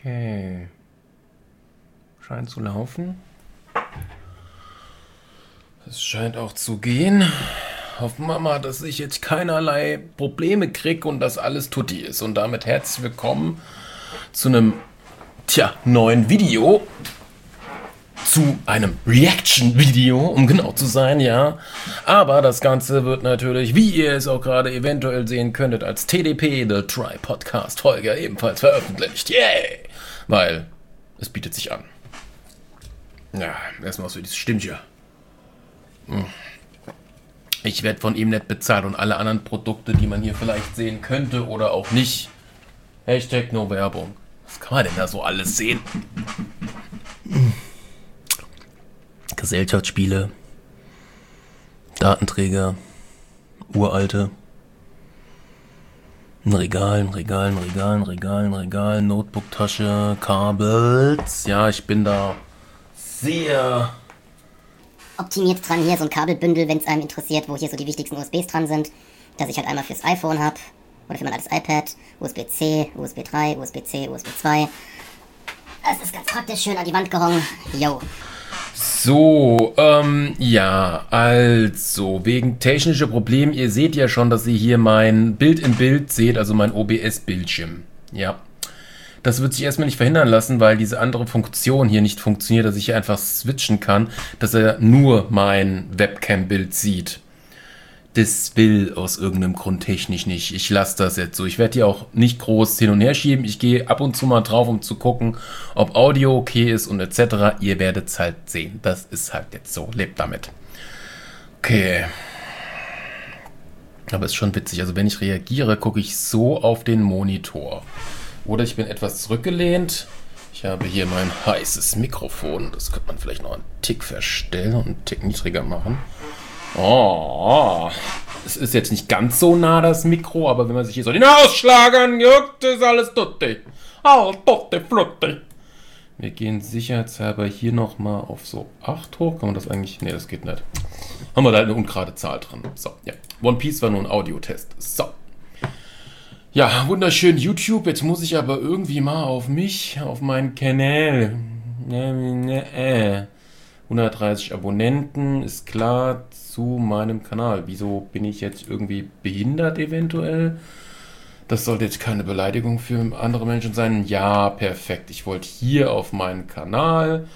Okay. Scheint zu laufen. Es scheint auch zu gehen. Hoffen wir mal, dass ich jetzt keinerlei Probleme kriege und dass alles tutti ist. Und damit herzlich willkommen zu einem neuen Video. Zu einem Reaction-Video, um genau zu sein, ja. Aber das Ganze wird natürlich, wie ihr es auch gerade eventuell sehen könntet, als TDP, The Try Podcast Folge ebenfalls veröffentlicht. Yay! Weil es bietet sich an. Ja, erstmal was für dieses Stimmchen. Ich werde von ihm nicht bezahlt und alle anderen Produkte, die man hier vielleicht sehen könnte oder auch nicht. Hashtag no Werbung. Was kann man denn da so alles sehen? Gesellschaftsspiele, Datenträger, uralte, ein Regal, Notebooktasche, Kabels. Ja, ich bin da sehr optimiert dran. Hier so ein Kabelbündel, wenn es einem interessiert, wo hier so die wichtigsten USBs dran sind, dass ich halt einmal fürs iPhone habe oder für mein altes iPad, USB-C, USB 3, USB-C, USB 2. Das ist ganz praktisch, schön an die Wand gehangen. Yo. So, ja, also, wegen technischer Probleme, ihr seht ja schon, dass ihr hier mein Bild in Bild seht, also mein OBS-Bildschirm, ja. Das wird sich erstmal nicht verhindern lassen, weil diese andere Funktion hier nicht funktioniert, dass ich hier einfach switchen kann, dass er nur mein Webcam-Bild sieht. Das will aus irgendeinem Grund technisch nicht. Ich lasse das jetzt so. Ich werde hier auch nicht groß hin und her schieben. Ich gehe ab und zu mal drauf, um zu gucken, ob Audio okay ist und etc. Ihr werdet es halt sehen. Das ist halt jetzt so. Lebt damit. Okay. Aber ist schon witzig. Also wenn ich reagiere, gucke ich so auf den Monitor. Oder ich bin etwas zurückgelehnt. Ich habe hier mein heißes Mikrofon. Das könnte man vielleicht noch einen Tick verstellen und einen Tick niedriger machen. Oh, es ist jetzt nicht ganz so nah, das Mikro, aber wenn man sich hier so den Ausschlag anguckt, ist alles tutti. Alles tutti frutti. Wir gehen sicherheitshalber hier nochmal auf so 8 hoch. Kann man das eigentlich? Ne, das geht nicht. Haben wir da halt eine ungerade Zahl drin. So, ja. One Piece war nur ein Audiotest. So. Ja, wunderschön YouTube. Jetzt muss ich aber irgendwie mal auf meinen Kanal. 130 Abonnenten, ist klar, zu meinem Kanal. Wieso bin ich jetzt irgendwie behindert eventuell? Das sollte jetzt keine Beleidigung für andere Menschen sein. Ja, perfekt. Ich wollte hier auf meinen Kanal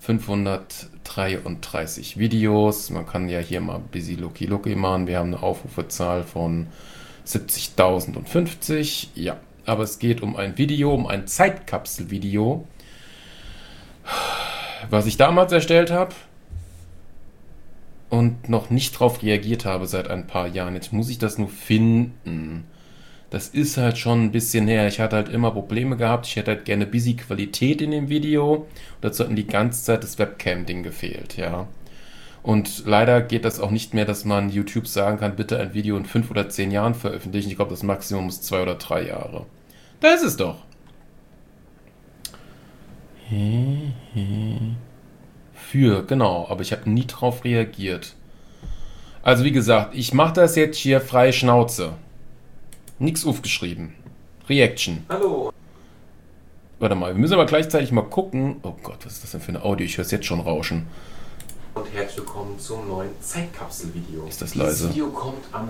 533 Videos. Man kann ja hier mal ein bisschen Lucky machen. Wir haben eine Aufrufezahl von 70.050. Ja, aber es geht um ein Video, um ein Zeitkapselvideo, was ich damals erstellt habe und noch nicht drauf reagiert habe seit ein paar Jahren. Jetzt muss ich das nur finden. Das ist halt schon ein bisschen her. Ich hatte halt immer Probleme gehabt. Ich hätte halt gerne busy Qualität in dem Video. Und dazu hat mir die ganze Zeit das Webcam-Ding gefehlt, ja. Und leider geht das auch nicht mehr, dass man YouTube sagen kann, bitte ein Video in 5 oder 10 Jahren veröffentlichen. Ich glaube, das Maximum ist 2 oder 3 Jahre. Da ist es doch. Genau, aber ich habe nie drauf reagiert. Also wie gesagt, ich mache das jetzt hier frei Schnauze. Nix aufgeschrieben. Reaction. Hallo. Warte mal, wir müssen aber gleichzeitig mal gucken. Oh Gott, was ist das denn für ein Audio? Ich höre es jetzt schon rauschen. Und herzlich willkommen zum neuen Zeitkapsel-Video. Ist das leise? Das Video kommt am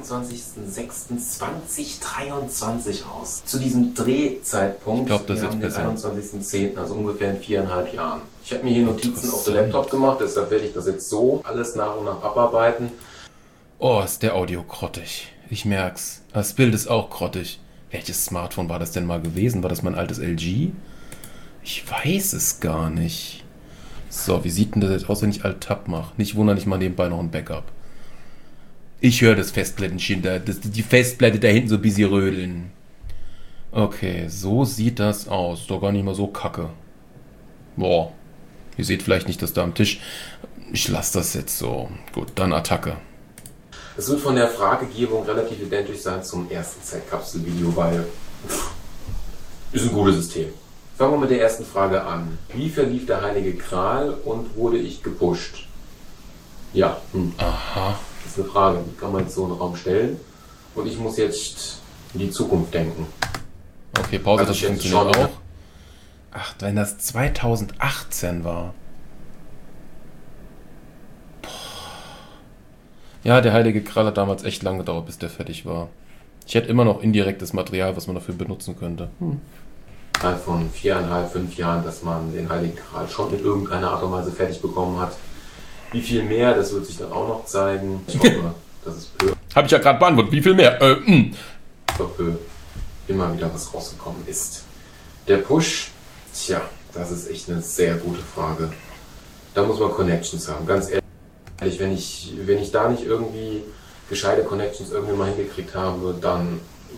26.06.2023 raus. Zu diesem Drehzeitpunkt. Ich glaube, das ist jetzt den besser. 21.10., also ungefähr in 4,5 Jahren. Ich habe mir hier Notizen auf dem Laptop gemacht, deshalb werde ich das jetzt so alles nach und nach abarbeiten. Oh, ist der Audio grottig. Ich merk's. Das Bild ist auch grottig. Welches Smartphone war das denn mal gewesen? War das mein altes LG? Ich weiß es gar nicht. So, wie sieht denn das jetzt aus, wenn ich Alt-Tab mache? Nicht wundern, ich mache nebenbei noch ein Backup. Ich höre das Festplättchen da, die Festplatte da hinten so ein bisschen rödeln. Okay, so sieht das aus. Doch gar nicht mal so kacke. Boah. Ihr seht vielleicht nicht das da am Tisch. Ich lasse das jetzt so. Gut, dann Attacke. Es wird von der Fragegebung relativ identisch sein zum ersten Zeitkapsel-Video, weil ist ein gutes System. Fangen wir mit der ersten Frage an. Wie verlief der Heilige Gral und wurde ich gepusht? Ja. Aha. Das ist eine Frage, die kann man jetzt so in den Raum stellen. Und ich muss jetzt in die Zukunft denken. Okay, Pause, Also das ich jetzt funktioniert schon- auch. Ach, wenn das 2018 war. Boah. Ja, der Heilige Gral hat damals echt lange gedauert, bis der fertig war. Ich hätte immer noch indirektes Material, was man dafür benutzen könnte. Von 4,5, 5 Jahren, dass man den Heiligen Gral schon in irgendeiner Art und Weise fertig bekommen hat. Wie viel mehr, das wird sich dann auch noch zeigen. Ich hoffe, dass es Habe ich ja gerade beantwortet. Wie viel mehr? Immer wieder was rausgekommen ist. Der Push, tja, das ist echt eine sehr gute Frage. Da muss man Connections haben. Ganz ehrlich, wenn ich da nicht irgendwie gescheite Connections irgendwie mal hingekriegt habe, dann...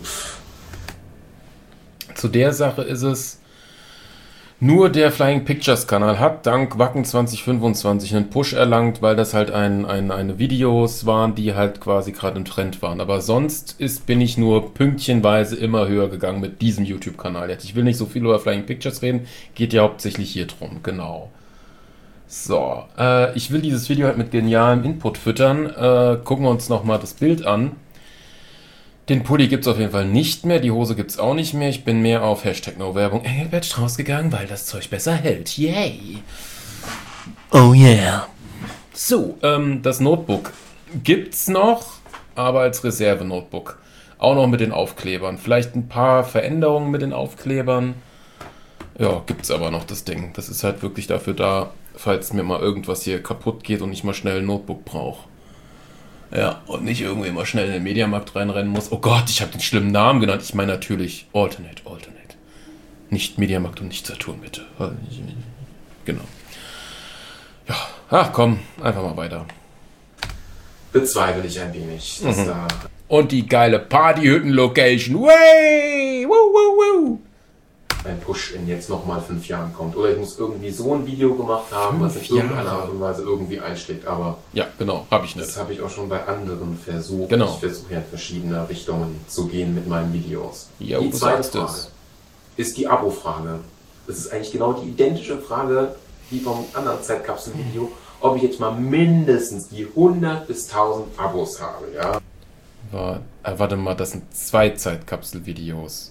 Zu der Sache ist es, nur der Flying Pictures Kanal hat dank Wacken 2025 einen Push erlangt, weil das halt eine Videos waren, die halt quasi gerade im Trend waren. Aber sonst bin ich nur pünktchenweise immer höher gegangen mit diesem YouTube-Kanal. Jetzt, ich will nicht so viel über Flying Pictures reden, geht ja hauptsächlich hier drum, genau. So, ich will dieses Video halt mit genialem Input füttern. Gucken wir uns nochmal das Bild an. Den Pulli gibt es auf jeden Fall nicht mehr, die Hose gibt es auch nicht mehr. Ich bin mehr auf Hashtag No-Werbung Engelbert Strauß gegangen, weil das Zeug besser hält. Yay! Oh yeah! So, das Notebook gibt's noch, aber als Reserve-Notebook. Auch noch mit den Aufklebern. Vielleicht ein paar Veränderungen mit den Aufklebern. Ja, gibt's aber noch das Ding. Das ist halt wirklich dafür da, falls mir mal irgendwas hier kaputt geht und ich mal schnell ein Notebook brauche. Ja, und nicht irgendwie mal schnell in den Mediamarkt reinrennen muss. Oh Gott, ich habe den schlimmen Namen genannt. Ich meine natürlich Alternate. Nicht Mediamarkt und nicht Saturn, bitte. Genau. Ja, ach komm, einfach mal weiter. Bezweifle ich ein wenig, dass da... Und die geile Partyhütten-Location. Way! Woo, woo, woo! Ein Push in jetzt nochmal 5 Jahren kommt. Oder ich muss irgendwie so ein Video gemacht haben, was in irgendeiner Art und Weise irgendwie einschlägt. Aber ja, genau, habe ich nicht. Das habe ich auch schon bei anderen versucht. Genau. Ich versuche ja in verschiedene Richtungen zu gehen mit meinen Videos. Jo, die zweite Frage ist die Abo-Frage. Das ist eigentlich genau die identische Frage wie vom anderen Zeitkapsel-Video, ob ich jetzt mal mindestens die 100 bis 1000 Abos habe. Ja? Warte mal, das sind 2 Zeitkapsel-Videos.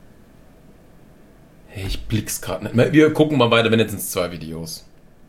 Hey, ich blick's gerade nicht mehr. Wir gucken mal weiter, wenn jetzt sind es 2 Videos.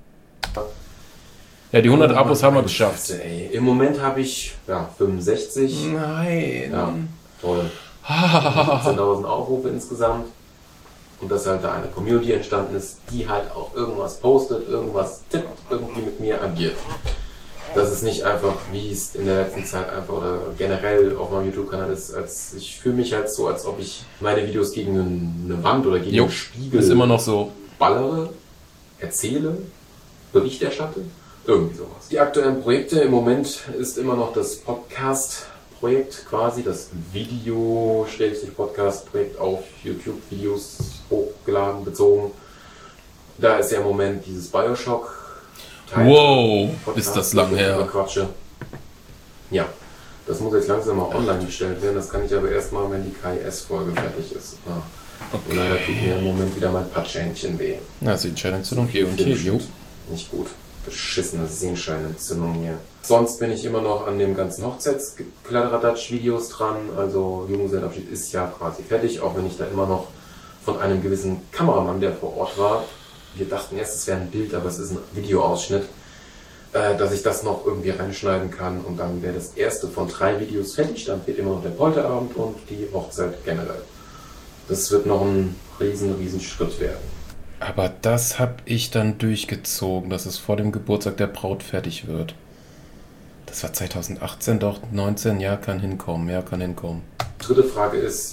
Ja, die 100 Abos haben wir geschafft. Ey. Im Moment habe ich 65. Nein. Ja, toll. 17.000 Aufrufe insgesamt. Und dass halt da eine Community entstanden ist, die halt auch irgendwas postet, irgendwas tippt, irgendwie mit mir agiert. Das ist nicht einfach, wie es in der letzten Zeit einfach oder generell auf meinem YouTube-Kanal ist, als ich fühle mich halt so, als ob ich meine Videos gegen eine Wand oder gegen einen Spiegel ist immer noch so ballere, erzähle, Bericht erstatte, irgendwie sowas. Die aktuellen Projekte im Moment ist immer noch das Podcast-Projekt quasi, das Video-Podcast-Projekt auf YouTube-Videos hochgeladen, bezogen. Da ist ja im Moment dieses Bioshock. Wow, ist das lang her. Quatsche. Ja, das muss jetzt langsam mal online gestellt werden. Das kann ich aber erst mal, wenn die KIS-Folge fertig ist. Okay. Und leider tut mir im Moment wieder mein Patschhändchen weh. Na, Sehenscheinentzündung hier und hier. Jo. Nicht gut. Beschissene Sehenscheinentzündung hier. Sonst bin ich immer noch an dem ganzen Hochzeitskladderadatsch-Videos dran. Also Junggesellenabschied ist ja quasi fertig, auch wenn ich da immer noch von einem gewissen Kameramann, der vor Ort war, wir dachten erst, es wäre ein Bild, aber es ist ein Videoausschnitt, dass ich das noch irgendwie reinschneiden kann und dann wäre das erste von 3 Videos fertig. Dann fehlt immer noch der Polterabend und die Hochzeit generell. Das wird noch ein riesen Schritt werden. Aber das habe ich dann durchgezogen, dass es vor dem Geburtstag der Braut fertig wird. Das war 2018, doch 19, ja, kann hinkommen. Dritte Frage ist,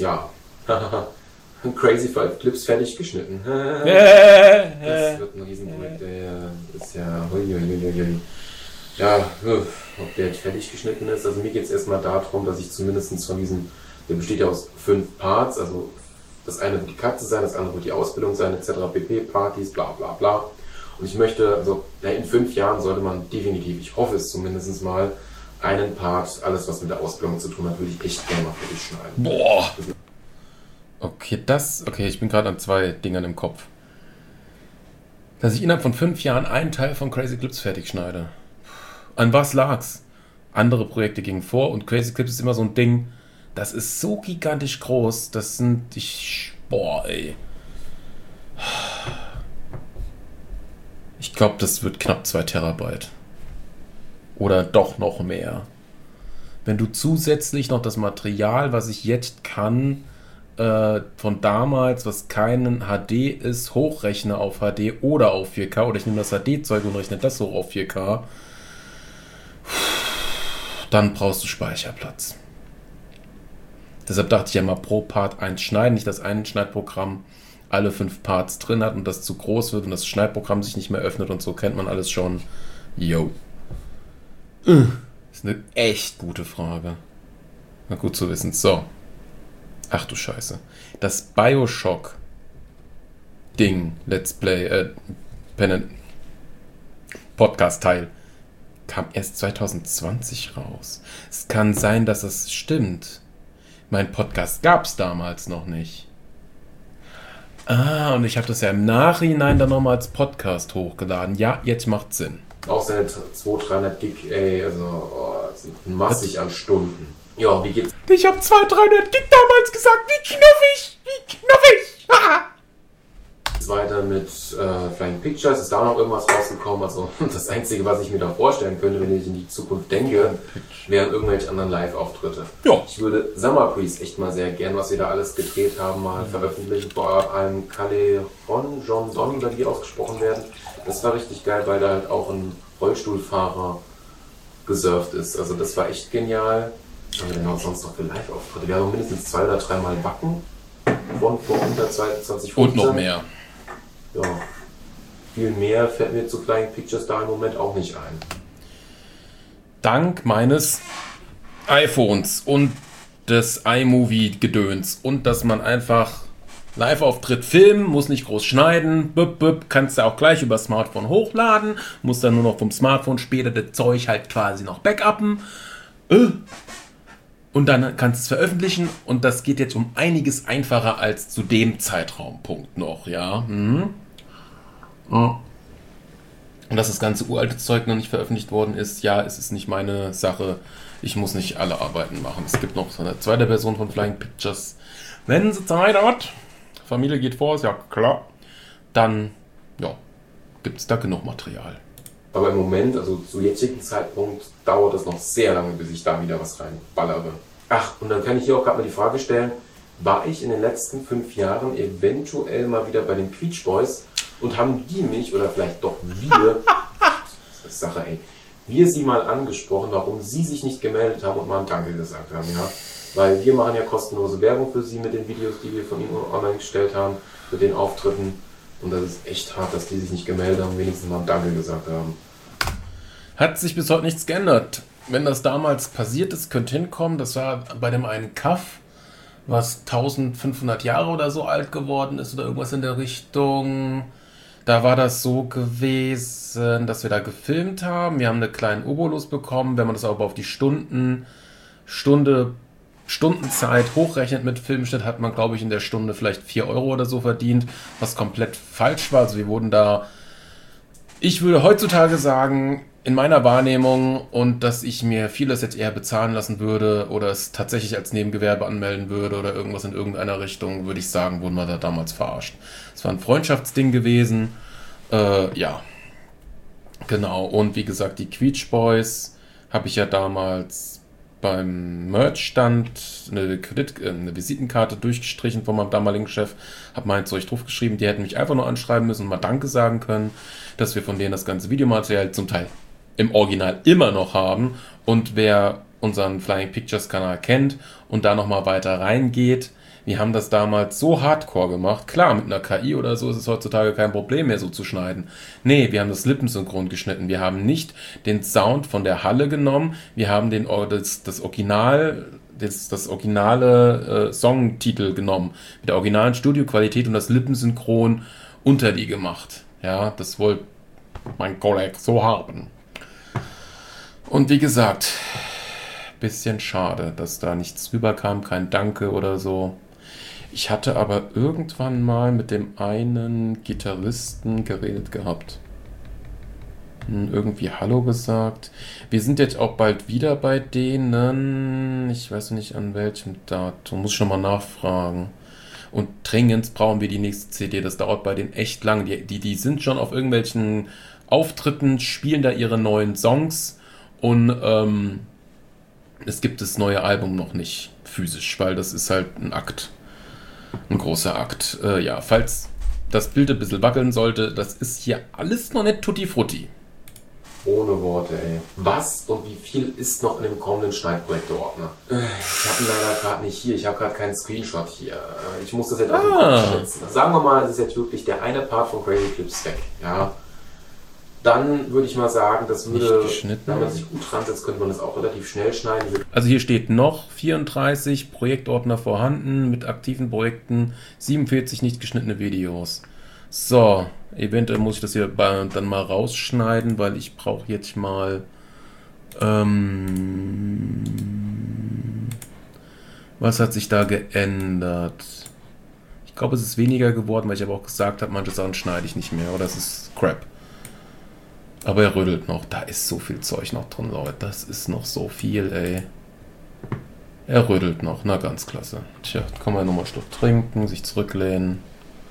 Crazy 5 Clips fertig geschnitten. Das wird ein Riesenprojekt. Der ist ja... Ja, ob der jetzt fertig geschnitten ist. Also mir geht es erstmal darum, dass ich zumindest von diesem... Der besteht ja aus 5 Parts. Also das eine wird die Katze sein, das andere wird die Ausbildung sein, etc. pp. Partys, bla bla bla. Und ich möchte... Also in 5 Jahren sollte man definitiv, ich hoffe es zumindest mal, einen Part, alles was mit der Ausbildung zu tun hat, würde ich echt gerne mal fertig schneiden. Boah! Okay, ich bin gerade an 2 Dingern im Kopf. Dass ich innerhalb von 5 Jahren einen Teil von Crazy Clips fertig schneide. An was lag's? Andere Projekte gingen vor und Crazy Clips ist immer so ein Ding, das ist so gigantisch groß, boah, ey. glaube, das wird knapp 2 Terabyte. Oder doch noch mehr. Wenn du zusätzlich noch das Material, was ich jetzt kann, von damals, was keinen HD ist, hochrechne auf HD oder auf 4K, oder ich nehme das HD-Zeug und rechne das hoch auf 4K, dann brauchst du Speicherplatz. Deshalb dachte ich ja mal pro Part 1 schneiden, nicht dass ein Schneidprogramm alle 5 Parts drin hat und das zu groß wird und das Schneidprogramm sich nicht mehr öffnet und so kennt man alles schon. Yo. Ist eine echt gute Frage. Na gut zu wissen. So. Ach du Scheiße. Das Bioshock-Ding, Let's Play, Podcast-Teil, kam erst 2020 raus. Es kann sein, dass es stimmt. Mein Podcast gab es damals noch nicht. Und ich habe das ja im Nachhinein dann nochmal als Podcast hochgeladen. Ja, jetzt macht Sinn. Auch seine 200-300 Gig, ey, also massig an Stunden. Ja, wie geht's? Ich habe 200-300 Gig damals gesagt. Wie knuffig! Wie knuffig! Weiter mit Flying Pictures. Ist da noch irgendwas rausgekommen? Also das Einzige, was ich mir da vorstellen könnte, wenn ich in die Zukunft denke, wären irgendwelche anderen Live-Auftritte. Ja. Ich würde Summer Breeze echt mal sehr gern, was wir da alles gedreht haben, mal veröffentlichen. Bei einem Caleron, John Donny, oder wie ausgesprochen werden. Das war richtig geil, weil da halt auch ein Rollstuhlfahrer gesurft ist. Also das war echt genial. Was haben wir denn auch sonst noch für Live-Auftritte? Wir haben mindestens 2 oder 3 Mal Backen von vor unter 2015. Und noch mehr. Ja, viel mehr fällt mir zu Flying Pictures da im Moment auch nicht ein. Dank meines iPhones und des iMovie-Gedöns und dass man einfach Live-Auftritt filmen, muss nicht groß schneiden, kannst du auch gleich über Smartphone hochladen, musst dann nur noch vom Smartphone später das Zeug halt quasi noch backuppen und dann kannst du es veröffentlichen und das geht jetzt um einiges einfacher als zu dem Zeitraumpunkt noch, ja. Und dass das ganze uralte Zeug noch nicht veröffentlicht worden ist, ja, es ist nicht meine Sache. Ich muss nicht alle Arbeiten machen. Es gibt noch so eine zweite Version von Flying Pictures. Wenn sie Zeit hat, Familie geht vor, ist ja klar, dann ja, gibt es da genug Material. Aber im Moment, also zu jetzigen Zeitpunkt, dauert es noch sehr lange, bis ich da wieder was reinballere. Ach, und dann kann ich hier auch gerade mal die Frage stellen, war ich in den letzten 5 Jahren eventuell mal wieder bei den Peach Boys und haben die mich, oder vielleicht doch wir, das ist Sache, ey, wir sie mal angesprochen, warum sie sich nicht gemeldet haben und mal ein Danke gesagt haben, ja? Weil wir machen ja kostenlose Werbung für sie mit den Videos, die wir von ihnen online gestellt haben, mit den Auftritten. Und das ist echt hart, dass die sich nicht gemeldet haben, wenigstens mal ein Danke gesagt haben. Hat sich bis heute nichts geändert. Wenn das damals passiert ist, könnt hinkommen. Das war bei dem einen Kaff, was 1500 Jahre oder so alt geworden ist oder irgendwas in der Richtung. Da war das so gewesen, dass wir da gefilmt haben. Wir haben einen kleinen Obolus bekommen. Wenn man das aber auf die Stundenzeit hochrechnet mit Filmschnitt, hat man, glaube ich, in der Stunde vielleicht 4 Euro oder so verdient, was komplett falsch war. Also wir wurden da, ich würde heutzutage sagen, in meiner Wahrnehmung und dass ich mir vieles jetzt eher bezahlen lassen würde oder es tatsächlich als Nebengewerbe anmelden würde oder irgendwas in irgendeiner Richtung, würde ich sagen, wurden wir da damals verarscht. Es war ein Freundschaftsding gewesen. Ja, genau. Und wie gesagt, die Quietsch Boys habe ich ja damals beim Merch-Stand eine Visitenkarte durchgestrichen von meinem damaligen Chef, habe mein Zeug draufgeschrieben, die hätten mich einfach nur anschreiben müssen und mal Danke sagen können, dass wir von denen das ganze Videomaterial zum Teil im Original immer noch haben. Und wer unseren Flying Pictures Kanal kennt und da nochmal weiter reingeht, wir haben das damals so hardcore gemacht. Klar, mit einer KI oder so ist es heutzutage kein Problem mehr, so zu schneiden. Nee, wir haben das lippensynchron geschnitten. Wir haben nicht den Sound von der Halle genommen. Wir haben das originale Songtitel genommen. Mit der originalen Studioqualität und das lippensynchron unter die gemacht. Ja, das wollte mein Kollege so haben. Und wie gesagt, bisschen schade, dass da nichts rüberkam, kein Danke oder so. Ich hatte aber irgendwann mal mit dem einen Gitarristen geredet gehabt. Irgendwie Hallo gesagt. Wir sind jetzt auch bald wieder bei denen. Ich weiß nicht an welchem Datum. Muss ich nochmal nachfragen. Und dringend brauchen wir die nächste CD. Das dauert bei denen echt lang. Die sind schon auf irgendwelchen Auftritten, spielen da ihre neuen Songs und es gibt das neue Album noch nicht physisch, weil das ist halt ein Akt, ein großer Akt. Ja, falls das Bild ein bisschen wackeln sollte, das ist hier alles noch nicht tutti frutti. Ohne Worte, ey. Was und wie viel ist noch in dem kommenden Schneidprojekte-Ordner? Ich habe ihn leider gerade nicht hier. Ich habe gerade keinen Screenshot hier. Ich muss das jetzt auf den Kopf schätzen. Sagen wir mal, es ist jetzt wirklich der eine Part von Crazy Clips weg. Ja. Dann würde ich mal sagen, das würde, wenn man sich gut dran setzt, könnte man das auch relativ schnell schneiden. Also hier steht noch 34 Projektordner vorhanden mit aktiven Projekten, 47 nicht geschnittene Videos. So, eventuell muss ich das hier dann mal rausschneiden, weil ich brauche jetzt mal was hat sich da geändert? Ich glaube, es ist weniger geworden, weil ich aber auch gesagt habe, manche Sachen schneide ich nicht mehr, oder es ist Crap. Aber er rödelt noch. Da ist so viel Zeug noch drin, Leute. Das ist noch so viel, ey. Er rödelt noch. Na, ganz klasse. Tja, kann man nochmal einen Schluck trinken, sich zurücklehnen.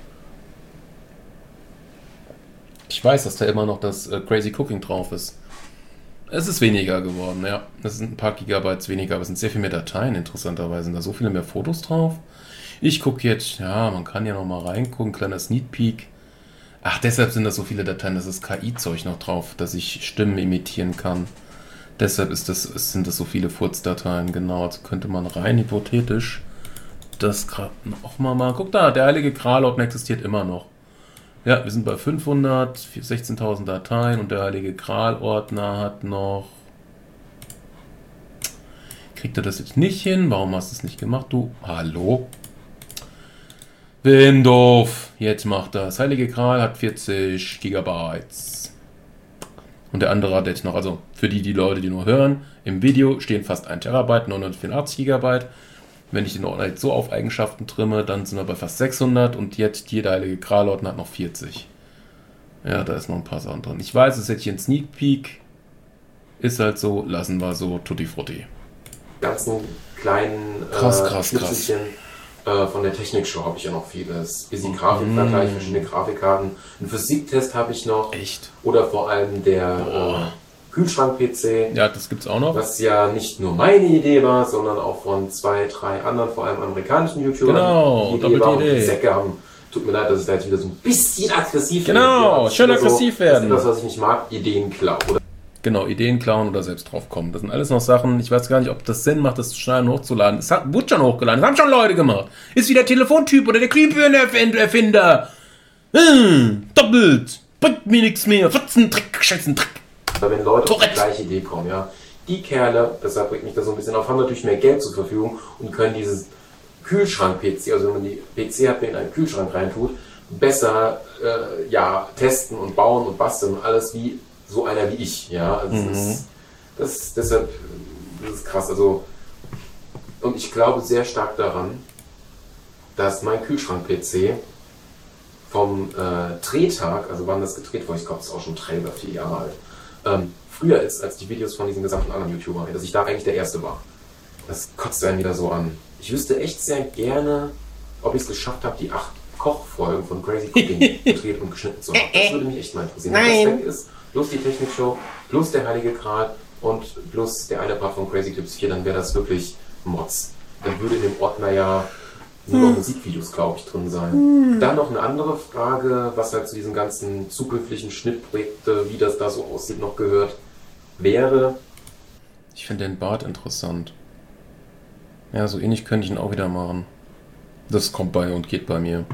Ich weiß, dass da immer noch das Crazy Cooking drauf ist. Es ist weniger geworden, ja. Es sind ein paar Gigabytes weniger, aber es sind sehr viel mehr Dateien, interessanterweise. Sind da so viele mehr Fotos drauf. Ich gucke jetzt, ja, man kann ja noch mal reingucken, kleiner Sneak Peek. Ach, deshalb sind da so viele Dateien, das ist KI-Zeug noch drauf, dass ich Stimmen imitieren kann. Deshalb sind das so viele Furzdateien, genau. Also könnte man rein hypothetisch das gerade noch mal. Guck da, der heilige Gral-Ordner existiert immer noch. Ja, wir sind bei 500, 16.000 Dateien und der heilige Gral-Ordner hat noch... Kriegt er das jetzt nicht hin? Warum hast du es nicht gemacht, du? Hallo? Bin doof. Jetzt macht das. Heilige Gral hat 40 Gigabytes. Und der andere hat jetzt noch, also für die Leute, die nur hören, im Video stehen fast 1 Terabyte, 984 Gigabyte. Wenn ich den Ordner jetzt so auf Eigenschaften trimme, dann sind wir bei fast 600 und jetzt hier der heilige Gral-Ordner hat noch 40. Ja, da ist noch ein paar Sachen drin. Ich weiß, es ist jetzt hier ein Sneak Peek. Ist halt so, lassen wir so, tutti frutti. Ganzen kleinen krass. Von der Technikshow habe ich ja noch vieles. Bisschen Grafikvergleich, verschiedene Grafikkarten. Einen Physiktest habe ich noch. Echt? Oder vor allem der Kühlschrank-PC. Ja, das gibt's auch noch. Was ja nicht nur meine Idee war, sondern auch von 2, 3 anderen, vor allem amerikanischen YouTubern. Genau, doppelte Idee. Die Säcke haben. Tut mir leid, dass es da jetzt wieder so ein bisschen aggressiv wird. Genau, schön aggressiv werden. Das ist das, was ich nicht mag, Ideen klauen. Genau, Ideen klauen oder selbst drauf kommen. Das sind alles noch Sachen, ich weiß gar nicht, ob das Sinn macht, das zu schneiden und hochzuladen. Es wurde schon hochgeladen, das haben schon Leute gemacht. Ist wie der Telefontyp oder der Glühbirnenerfinder. Doppelt, bringt mir nichts mehr. Trick, scheißen Trick. Wenn Leute auf die gleiche Idee kommen, ja. Die Kerle, deshalb bringt mich das so ein bisschen auf, haben natürlich mehr Geld zur Verfügung und können dieses Kühlschrank-PC, also wenn man die PC hat, der in einen Kühlschrank reintut, besser testen und bauen und basteln und alles wie so einer wie ich, ja. Also deshalb das ist krass. Also, und ich glaube sehr stark daran, dass mein Kühlschrank-PC vom Drehtag, also wann das gedreht wurde, ich glaube, das ist auch schon 3 oder 4 Jahre alt, früher ist als die Videos von diesen gesamten anderen YouTubern, dass ich da eigentlich der Erste war. Das kotzt einen wieder so an. Ich wüsste echt sehr gerne, ob ich es geschafft habe, die 8 Kochfolgen von Crazy Cooking gedreht und geschnitten zu haben. Das würde mich echt mal interessieren. Wenn das weg ist, plus die Technikshow, plus der heilige Gral und plus der eine Part von Crazy Clips 4, dann wäre das wirklich Mods. Dann würde in dem Ordner ja nur noch Musikvideos, glaube ich, drin sein. Dann noch eine andere Frage, was halt zu diesen ganzen zukünftigen Schnittprojekten, wie das da so aussieht, noch gehört, wäre... Ich finde den Bart interessant. Ja, so ähnlich könnte ich ihn auch wieder machen. Das kommt bei und geht bei mir.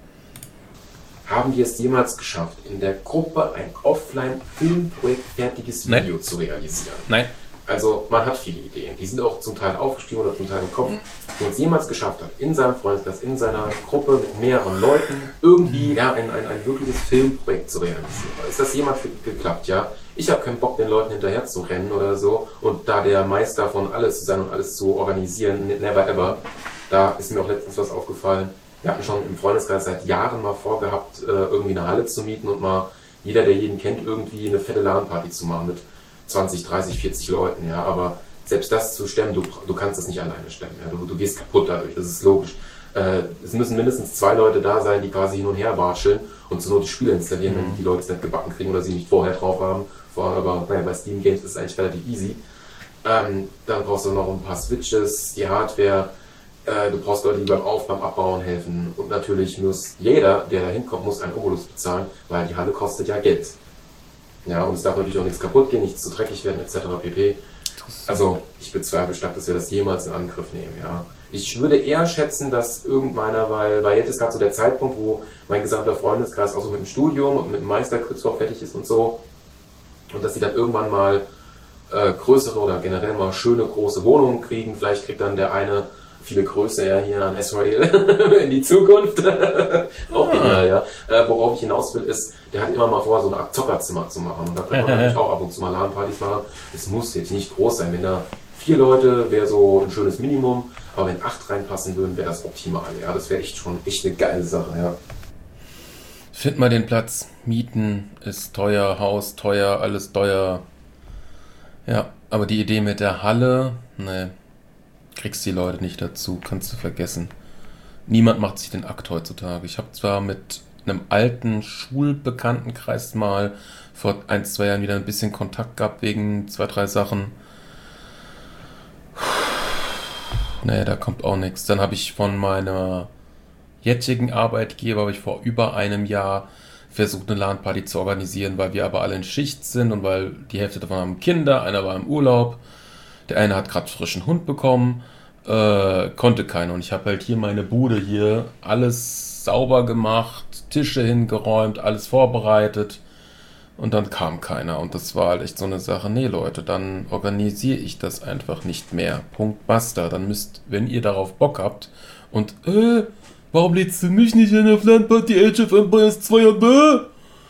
Haben die es jemals geschafft, in der Gruppe ein Offline-Filmprojekt fertiges Video zu realisieren? Nein. Also man hat viele Ideen, die sind auch zum Teil aufgeschrieben oder zum Teil im Kopf. Wenn es jemals geschafft hat, in seinem Freundeskreis, in seiner Gruppe mit mehreren Leuten irgendwie ein wirkliches Filmprojekt zu realisieren. Ist das jemals geklappt, ja? Ich habe keinen Bock, den Leuten hinterher zu rennen oder so und da der Meister von alles zu sein und alles zu organisieren, never ever. Da ist mir auch letztens was aufgefallen. Wir hatten schon im Freundeskreis seit Jahren mal vorgehabt, irgendwie eine Halle zu mieten und mal jeder, der jeden kennt, irgendwie eine fette LAN-Party zu machen mit 20, 30, 40 Leuten, ja, aber selbst das zu stemmen, du kannst das nicht alleine stemmen, ja? Du gehst kaputt dadurch, das ist logisch. Es müssen mindestens 2 Leute da sein, die quasi hin und her watscheln und zur Not die Spiele installieren, wenn die Leute es nicht gebacken kriegen oder sie nicht vorher drauf haben. Aber naja, bei Steam Games ist es eigentlich relativ easy. Dann brauchst du noch ein paar Switches, die Hardware. Du brauchst Leute, die beim Abbauen helfen. Und natürlich muss jeder, der da hinkommt, muss einen Obolus bezahlen, weil die Halle kostet ja Geld. Ja, und es darf natürlich auch nichts kaputt gehen, nichts zu dreckig werden, etc. pp. Also, ich bezweifle stark, dass wir das jemals in Angriff nehmen, ja. Ich würde eher schätzen, dass irgendeiner, weil jetzt ist gerade so der Zeitpunkt, wo mein gesamter Freundeskreis auch so mit dem Studium und mit dem Meisterkurs auch fertig ist und so. Und dass sie dann irgendwann mal größere oder generell mal schöne große Wohnungen kriegen. Vielleicht kriegt dann der eine viele Größe ja hier an Israel in die Zukunft. Auch genial, ja. Worauf ich hinaus will, ist, der hat immer mal vor, so eine Art Zockerzimmer zu machen. Und da kann man natürlich auch ab und zu mal LAN-Partys machen. Es muss jetzt nicht groß sein. Wenn da 4 Leute, wäre so ein schönes Minimum. Aber wenn 8 reinpassen würden, wäre das optimal. Ja, das wäre echt eine geile Sache, ja. Find mal den Platz. Mieten ist teuer, Haus teuer, alles teuer. Ja, aber die Idee mit der Halle, ne, kriegst die Leute nicht dazu, kannst du vergessen. Niemand macht sich den Akt heutzutage. Ich habe zwar mit einem alten Schulbekanntenkreis mal vor 1, 2 Jahren wieder ein bisschen Kontakt gehabt wegen 2, 3 Sachen. Nee, da kommt auch nichts. Dann habe ich von meiner jetzigen Arbeitgeber vor über einem Jahr versucht, eine LAN-Party zu organisieren, weil wir aber alle in Schicht sind und weil die Hälfte davon haben Kinder, einer war im Urlaub, der eine hat gerade frischen Hund bekommen, konnte keiner. Und ich habe halt hier meine Bude hier, alles sauber gemacht, Tische hingeräumt, alles vorbereitet und dann kam keiner. Und das war halt echt so eine Sache, nee Leute, dann organisiere ich das einfach nicht mehr. Punkt, basta. Dann müsst, wenn ihr darauf Bock habt und warum lädst du mich nicht in auf LAN-Party Age of Empires 2 und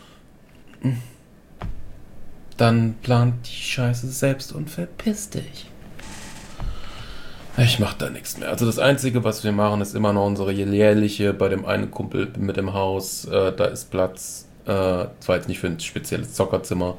dann plant die Scheiße selbst und verpiss dich. Ich mach da nichts mehr. Also das Einzige, was wir machen, ist immer noch unsere jährliche, bei dem einen Kumpel mit dem Haus, da ist Platz, zwar jetzt nicht für ein spezielles Zockerzimmer,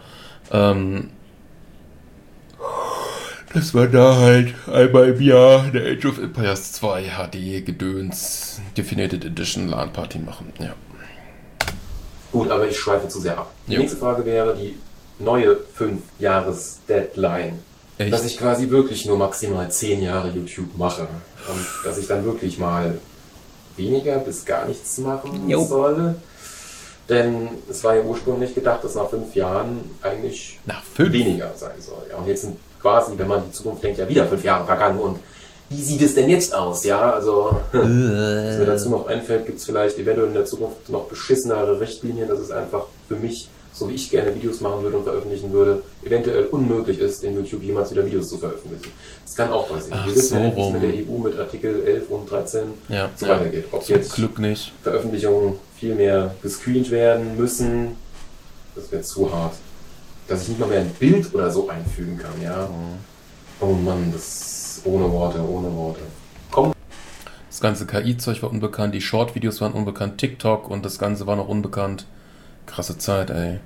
das war da halt einmal im Jahr der Age of Empires 2 HD Gedöns Definited Edition LAN-Party machen, ja. Gut, aber ich schweife zu sehr ab. Die Jo. nächste Frage wäre die neue 5-Jahres-Deadline. Echt? Dass ich quasi wirklich nur maximal 10 Jahre YouTube mache. Und dass ich dann wirklich mal weniger bis gar nichts machen soll. Denn es war ja ursprünglich gedacht, dass nach 5 Jahren eigentlich Nach 5? weniger sein soll. Ja, und jetzt sind quasi, wenn man die Zukunft denkt, ja wieder 5 Jahre vergangen. Und wie sieht es denn jetzt aus? Ja, also, was mir dazu noch einfällt, gibt es vielleicht eventuell in der Zukunft noch beschissenere Richtlinien, dass es einfach für mich, so wie ich gerne Videos machen würde und veröffentlichen würde, eventuell unmöglich ist, in YouTube jemals wieder Videos zu veröffentlichen. Das kann auch passieren. Wir wissen ja nicht, wie es mit der EU mit Artikel 11 und 13 so weitergeht. Ob Zum jetzt Glück nicht. Veröffentlichungen viel mehr gescreent werden müssen, das wäre zu hart. Dass ich nicht mal mehr ein Bild oder so einfügen kann, ja. Oh Mann, das ohne Worte. Komm. Das ganze KI-Zeug war unbekannt, die Short-Videos waren unbekannt, TikTok und das Ganze war noch unbekannt. Krasse Zeit, ey.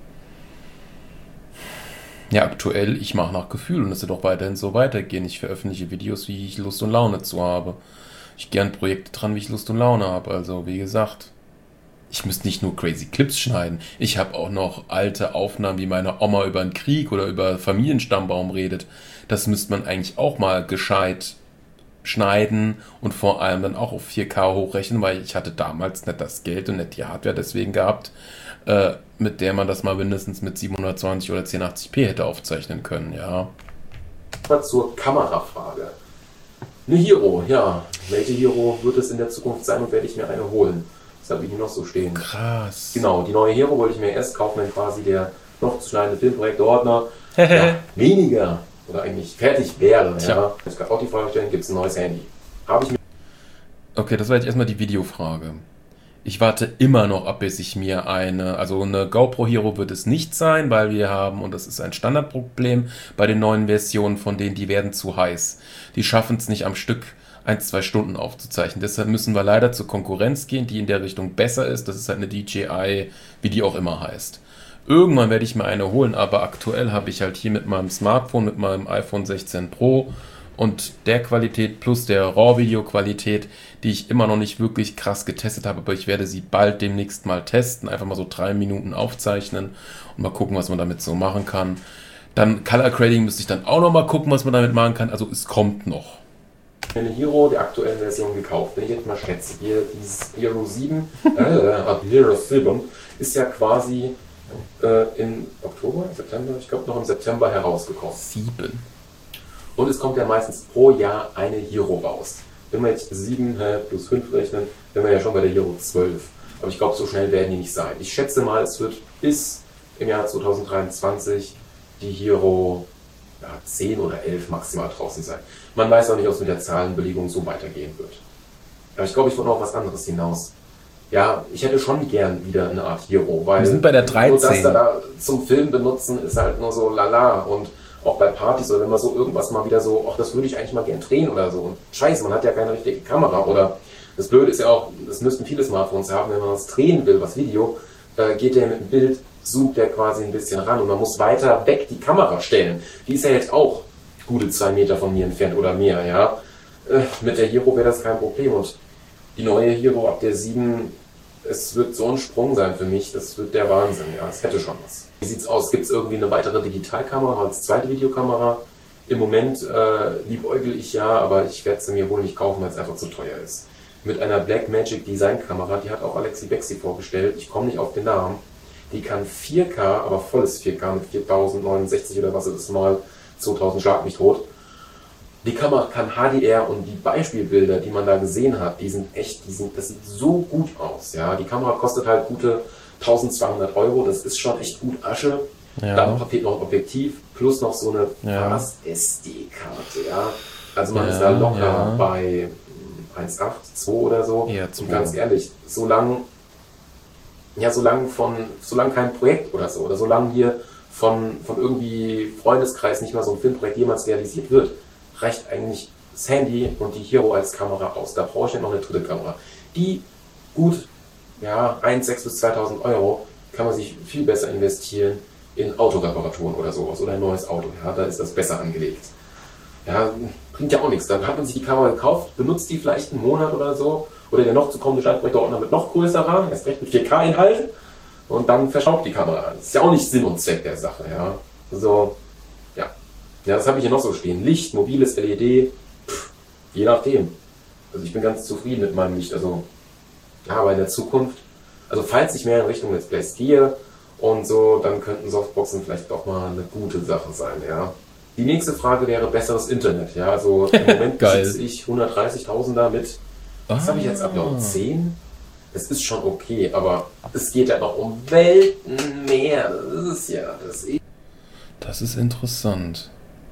Ja, aktuell, ich mache nach Gefühl und es wird auch weiterhin so weitergehen. Ich veröffentliche Videos, wie ich Lust und Laune zu habe. Ich gehe an Projekte dran, wie ich Lust und Laune habe. Also, wie gesagt, ich müsste nicht nur crazy Clips schneiden. Ich habe auch noch alte Aufnahmen, wie meine Oma über den Krieg oder über Familienstammbaum redet. Das müsste man eigentlich auch mal gescheit schneiden und vor allem dann auch auf 4K hochrechnen, weil ich hatte damals nicht das Geld und nicht die Hardware deswegen gehabt, mit der man das mal mindestens mit 720 oder 1080p hätte aufzeichnen können, ja. Zur Kamerafrage. Eine Hero, ja. Welche Hero wird es in der Zukunft sein und werde ich mir eine holen? Das habe ich hier noch so stehen. Krass. Genau, die neue Hero wollte ich mir erst kaufen, wenn quasi der noch zu schneidende Filmprojektordner weniger oder eigentlich fertig wäre. Ja. Ich kann auch die Frage stellen, gibt es ein neues Handy? Habe ich mir. Okay, das war jetzt erstmal die Videofrage. Ich warte immer noch ab, bis ich mir eine GoPro Hero wird es nicht sein, weil wir haben, und das ist ein Standardproblem bei den neuen Versionen von denen, die werden zu heiß. Die schaffen es nicht am Stück 1-2 Stunden aufzuzeichnen. Deshalb müssen wir leider zur Konkurrenz gehen, die in der Richtung besser ist. Das ist halt eine DJI, wie die auch immer heißt. Irgendwann werde ich mir eine holen, aber aktuell habe ich halt hier mit meinem Smartphone, mit meinem iPhone 16 Pro und der Qualität plus der RAW-Video-Qualität, die ich immer noch nicht wirklich krass getestet habe, aber ich werde sie bald demnächst mal testen, einfach mal so 3 Minuten aufzeichnen und mal gucken, was man damit so machen kann. Dann Color Grading müsste ich dann auch noch mal gucken, was man damit machen kann, also es kommt noch. Eine Hero der aktuellen Version gekauft. Wenn ich jetzt mal schätze, hier dieses Hero 7, Hero 7 ist ja quasi im Oktober, September, ich glaube noch im September herausgekommen. 7. Und es kommt ja meistens pro Jahr eine Hero raus. Wenn wir jetzt 7 plus 5 rechnen, wären wir ja schon bei der Hero 12. Aber ich glaube, so schnell werden die nicht sein. Ich schätze mal, es wird bis im Jahr 2023 die Hero 10 oder 11 maximal draußen sein. Man weiß auch nicht, ob es mit der Zahlenbelegung so weitergehen wird. Aber ich glaube, ich wollte noch was anderes hinaus. Ja, ich hätte schon gern wieder eine Art Hero, weil wir sind bei der 13. Nur das da zum Film benutzen ist halt nur so lala und auch bei Partys oder wenn man so irgendwas mal wieder so, ach, das würde ich eigentlich mal gern drehen oder so. Und scheiße, man hat ja keine richtige Kamera oder das Blöde ist ja auch, das müssten viele Smartphones haben, wenn man was drehen will, was Video, geht der mit dem Bild, zoomt der quasi ein bisschen ran und man muss weiter weg die Kamera stellen. Die ist ja jetzt auch gute 2 Meter von mir entfernt oder mehr, ja. Mit der Hero wäre das kein Problem und die neue Hero ab der 7, es wird so ein Sprung sein für mich, das wird der Wahnsinn, ja, es hätte schon was. Wie sieht's aus? Gibt es irgendwie eine weitere Digitalkamera als zweite Videokamera? Im Moment liebäugel ich ja, aber ich werde sie mir wohl nicht kaufen, weil es einfach zu teuer ist. Mit einer Blackmagic Design Kamera, die hat auch Alexi Bexi vorgestellt, ich komme nicht auf den Namen. Die kann 4K, aber volles 4K mit 4069 oder was ist das mal, 2000 schlag mich tot. Die Kamera kann HDR und die Beispielbilder, die man da gesehen hat, die sind echt, das sieht so gut aus. Ja, die Kamera kostet halt gute 1200 €, das ist schon echt gut Asche. Ja. Dann fehlt noch ein Objektiv plus noch so eine Fast SD-Karte. Ja, also man ist da locker bei 1.8, 2 oder so. Ja, und ganz ehrlich, solange kein Projekt oder so, oder solange hier von irgendwie Freundeskreis nicht mal so ein Filmprojekt jemals realisiert wird, reicht eigentlich das Handy und die Hero als Kamera aus. Da brauche ich ja noch eine dritte Kamera. Die gut, 1.600 bis 2.000 € kann man sich viel besser investieren in Autoreparaturen oder sowas oder ein neues Auto. Ja, da ist das besser angelegt. Ja, bringt ja auch nichts. Dann hat man sich die Kamera gekauft, benutzt die vielleicht einen Monat oder so, oder der noch zu kommende Schaltprojektorordner mit noch größerer, erst recht mit 4K-Inhalt, und dann verschraubt die Kamera. Das ist ja auch nicht Sinn und Zweck der Sache, ja. Also, ja, das habe ich hier noch so stehen. Licht, mobiles LED, je nachdem. Also ich bin ganz zufrieden mit meinem Licht. Also, ja, aber in der Zukunft, also falls ich mehr in Richtung Let's Plays gehe und so, dann könnten Softboxen vielleicht doch mal eine gute Sache sein, ja. Die nächste Frage wäre besseres Internet, ja. Also im Moment besitze ich 130.000er mit, was habe ich jetzt abgenommen? 10? Es ist schon okay, aber es geht ja noch um Welten mehr. Das ist ja das. Das ist interessant.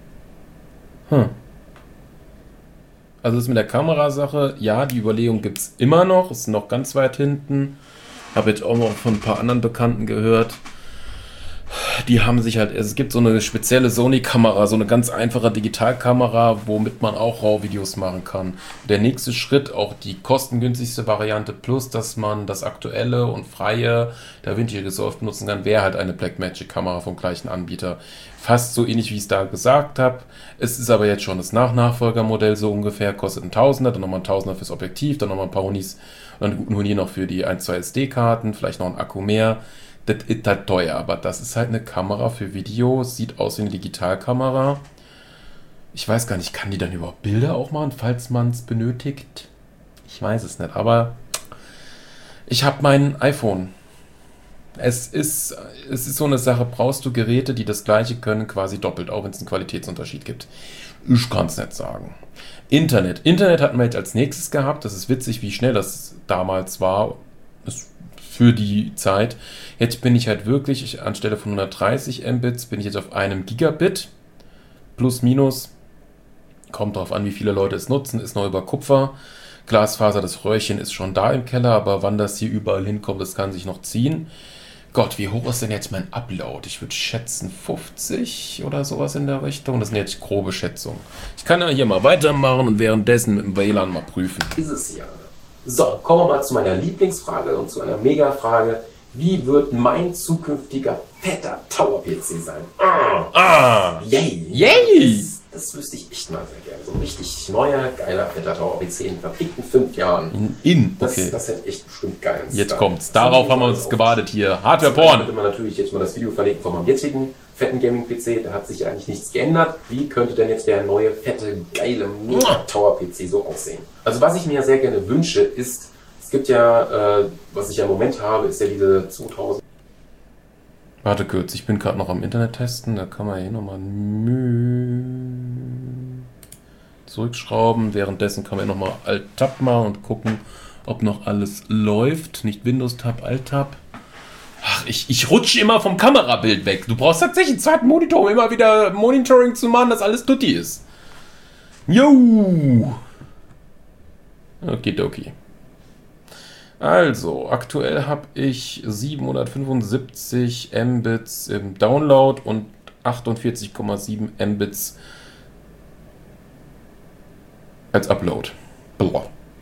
Also das mit der Kamerasache, ja, die Überlegung gibt es immer noch, ist noch ganz weit hinten. Habe jetzt auch noch von ein paar anderen Bekannten gehört. Die haben sich halt, es gibt so eine spezielle Sony-Kamera, so eine ganz einfache Digitalkamera, womit man auch RAW-Videos machen kann. Der nächste Schritt, auch die kostengünstigste Variante, plus dass man das aktuelle und freie DaVinci Resolve benutzen kann, wäre halt eine Blackmagic-Kamera vom gleichen Anbieter. Fast so ähnlich, wie ich es da gesagt habe. Es ist aber jetzt schon das Nachfolgermodell so ungefähr, kostet ein Tausender, dann nochmal ein Tausender fürs Objektiv, dann nochmal ein paar Hunis und einen guten Huni noch für die 1, 2 SD-Karten, vielleicht noch ein Akku mehr. Das ist halt teuer, aber das ist halt eine Kamera für Video, sieht aus wie eine Digitalkamera. Ich weiß gar nicht, kann die dann überhaupt Bilder auch machen, falls man es benötigt? Ich weiß es nicht, aber ich habe mein iPhone. Es ist so eine Sache, brauchst du Geräte, die das gleiche können, quasi doppelt, auch wenn es einen Qualitätsunterschied gibt. Ich kann es nicht sagen. Internet hatten wir jetzt als nächstes gehabt, das ist witzig, wie schnell das damals war. Für die Zeit. Jetzt bin ich halt wirklich, anstelle von 130 Mbits, bin ich jetzt auf einem Gigabit. Plus, minus. Kommt darauf an, wie viele Leute es nutzen. Ist noch über Kupfer. Glasfaser, das Röhrchen ist schon da im Keller, aber wann das hier überall hinkommt, das kann sich noch ziehen. Gott, wie hoch ist denn jetzt mein Upload? Ich würde schätzen 50 oder sowas in der Richtung. Das sind jetzt grobe Schätzungen. Ich kann ja hier mal weitermachen und währenddessen mit dem WLAN mal prüfen. Dieses Jahr. So, kommen wir mal zu meiner Lieblingsfrage und zu einer Mega-Frage. Wie wird mein zukünftiger fetter Tower-PC sein? Yay! Yay! Das wüsste ich echt mal sehr gerne. So ein richtig neuer, geiler, fetter Tower-PC in verfickten 5 Jahren. Okay. Das hätte echt bestimmt geil. Jetzt kommt's. Darauf haben wir uns gewartet hier. Hardware-Porn. Könnte man natürlich jetzt mal das Video verlinken von meinem jetzigen fetten Gaming-PC. Da hat sich eigentlich nichts geändert. Wie könnte denn jetzt der neue, fette, geile Tower-PC so aussehen? Also was ich mir sehr gerne wünsche, ist, es gibt ja, was ich ja im Moment habe, ist ja diese 2000... Warte kurz, ich bin gerade noch am Internet testen. Da kann man hier nochmal zurückschrauben. Währenddessen kann man nochmal Alt-Tab machen und gucken, ob noch alles läuft. Nicht Windows-Tab, Alt-Tab. Ach, ich rutsche immer vom Kamerabild weg. Du brauchst tatsächlich einen zweiten Monitor, um immer wieder Monitoring zu machen, dass alles tutti ist. Jo! Okay. Also, aktuell habe ich 775 Mbits im Download und 48,7 Mbits als Upload. Boah.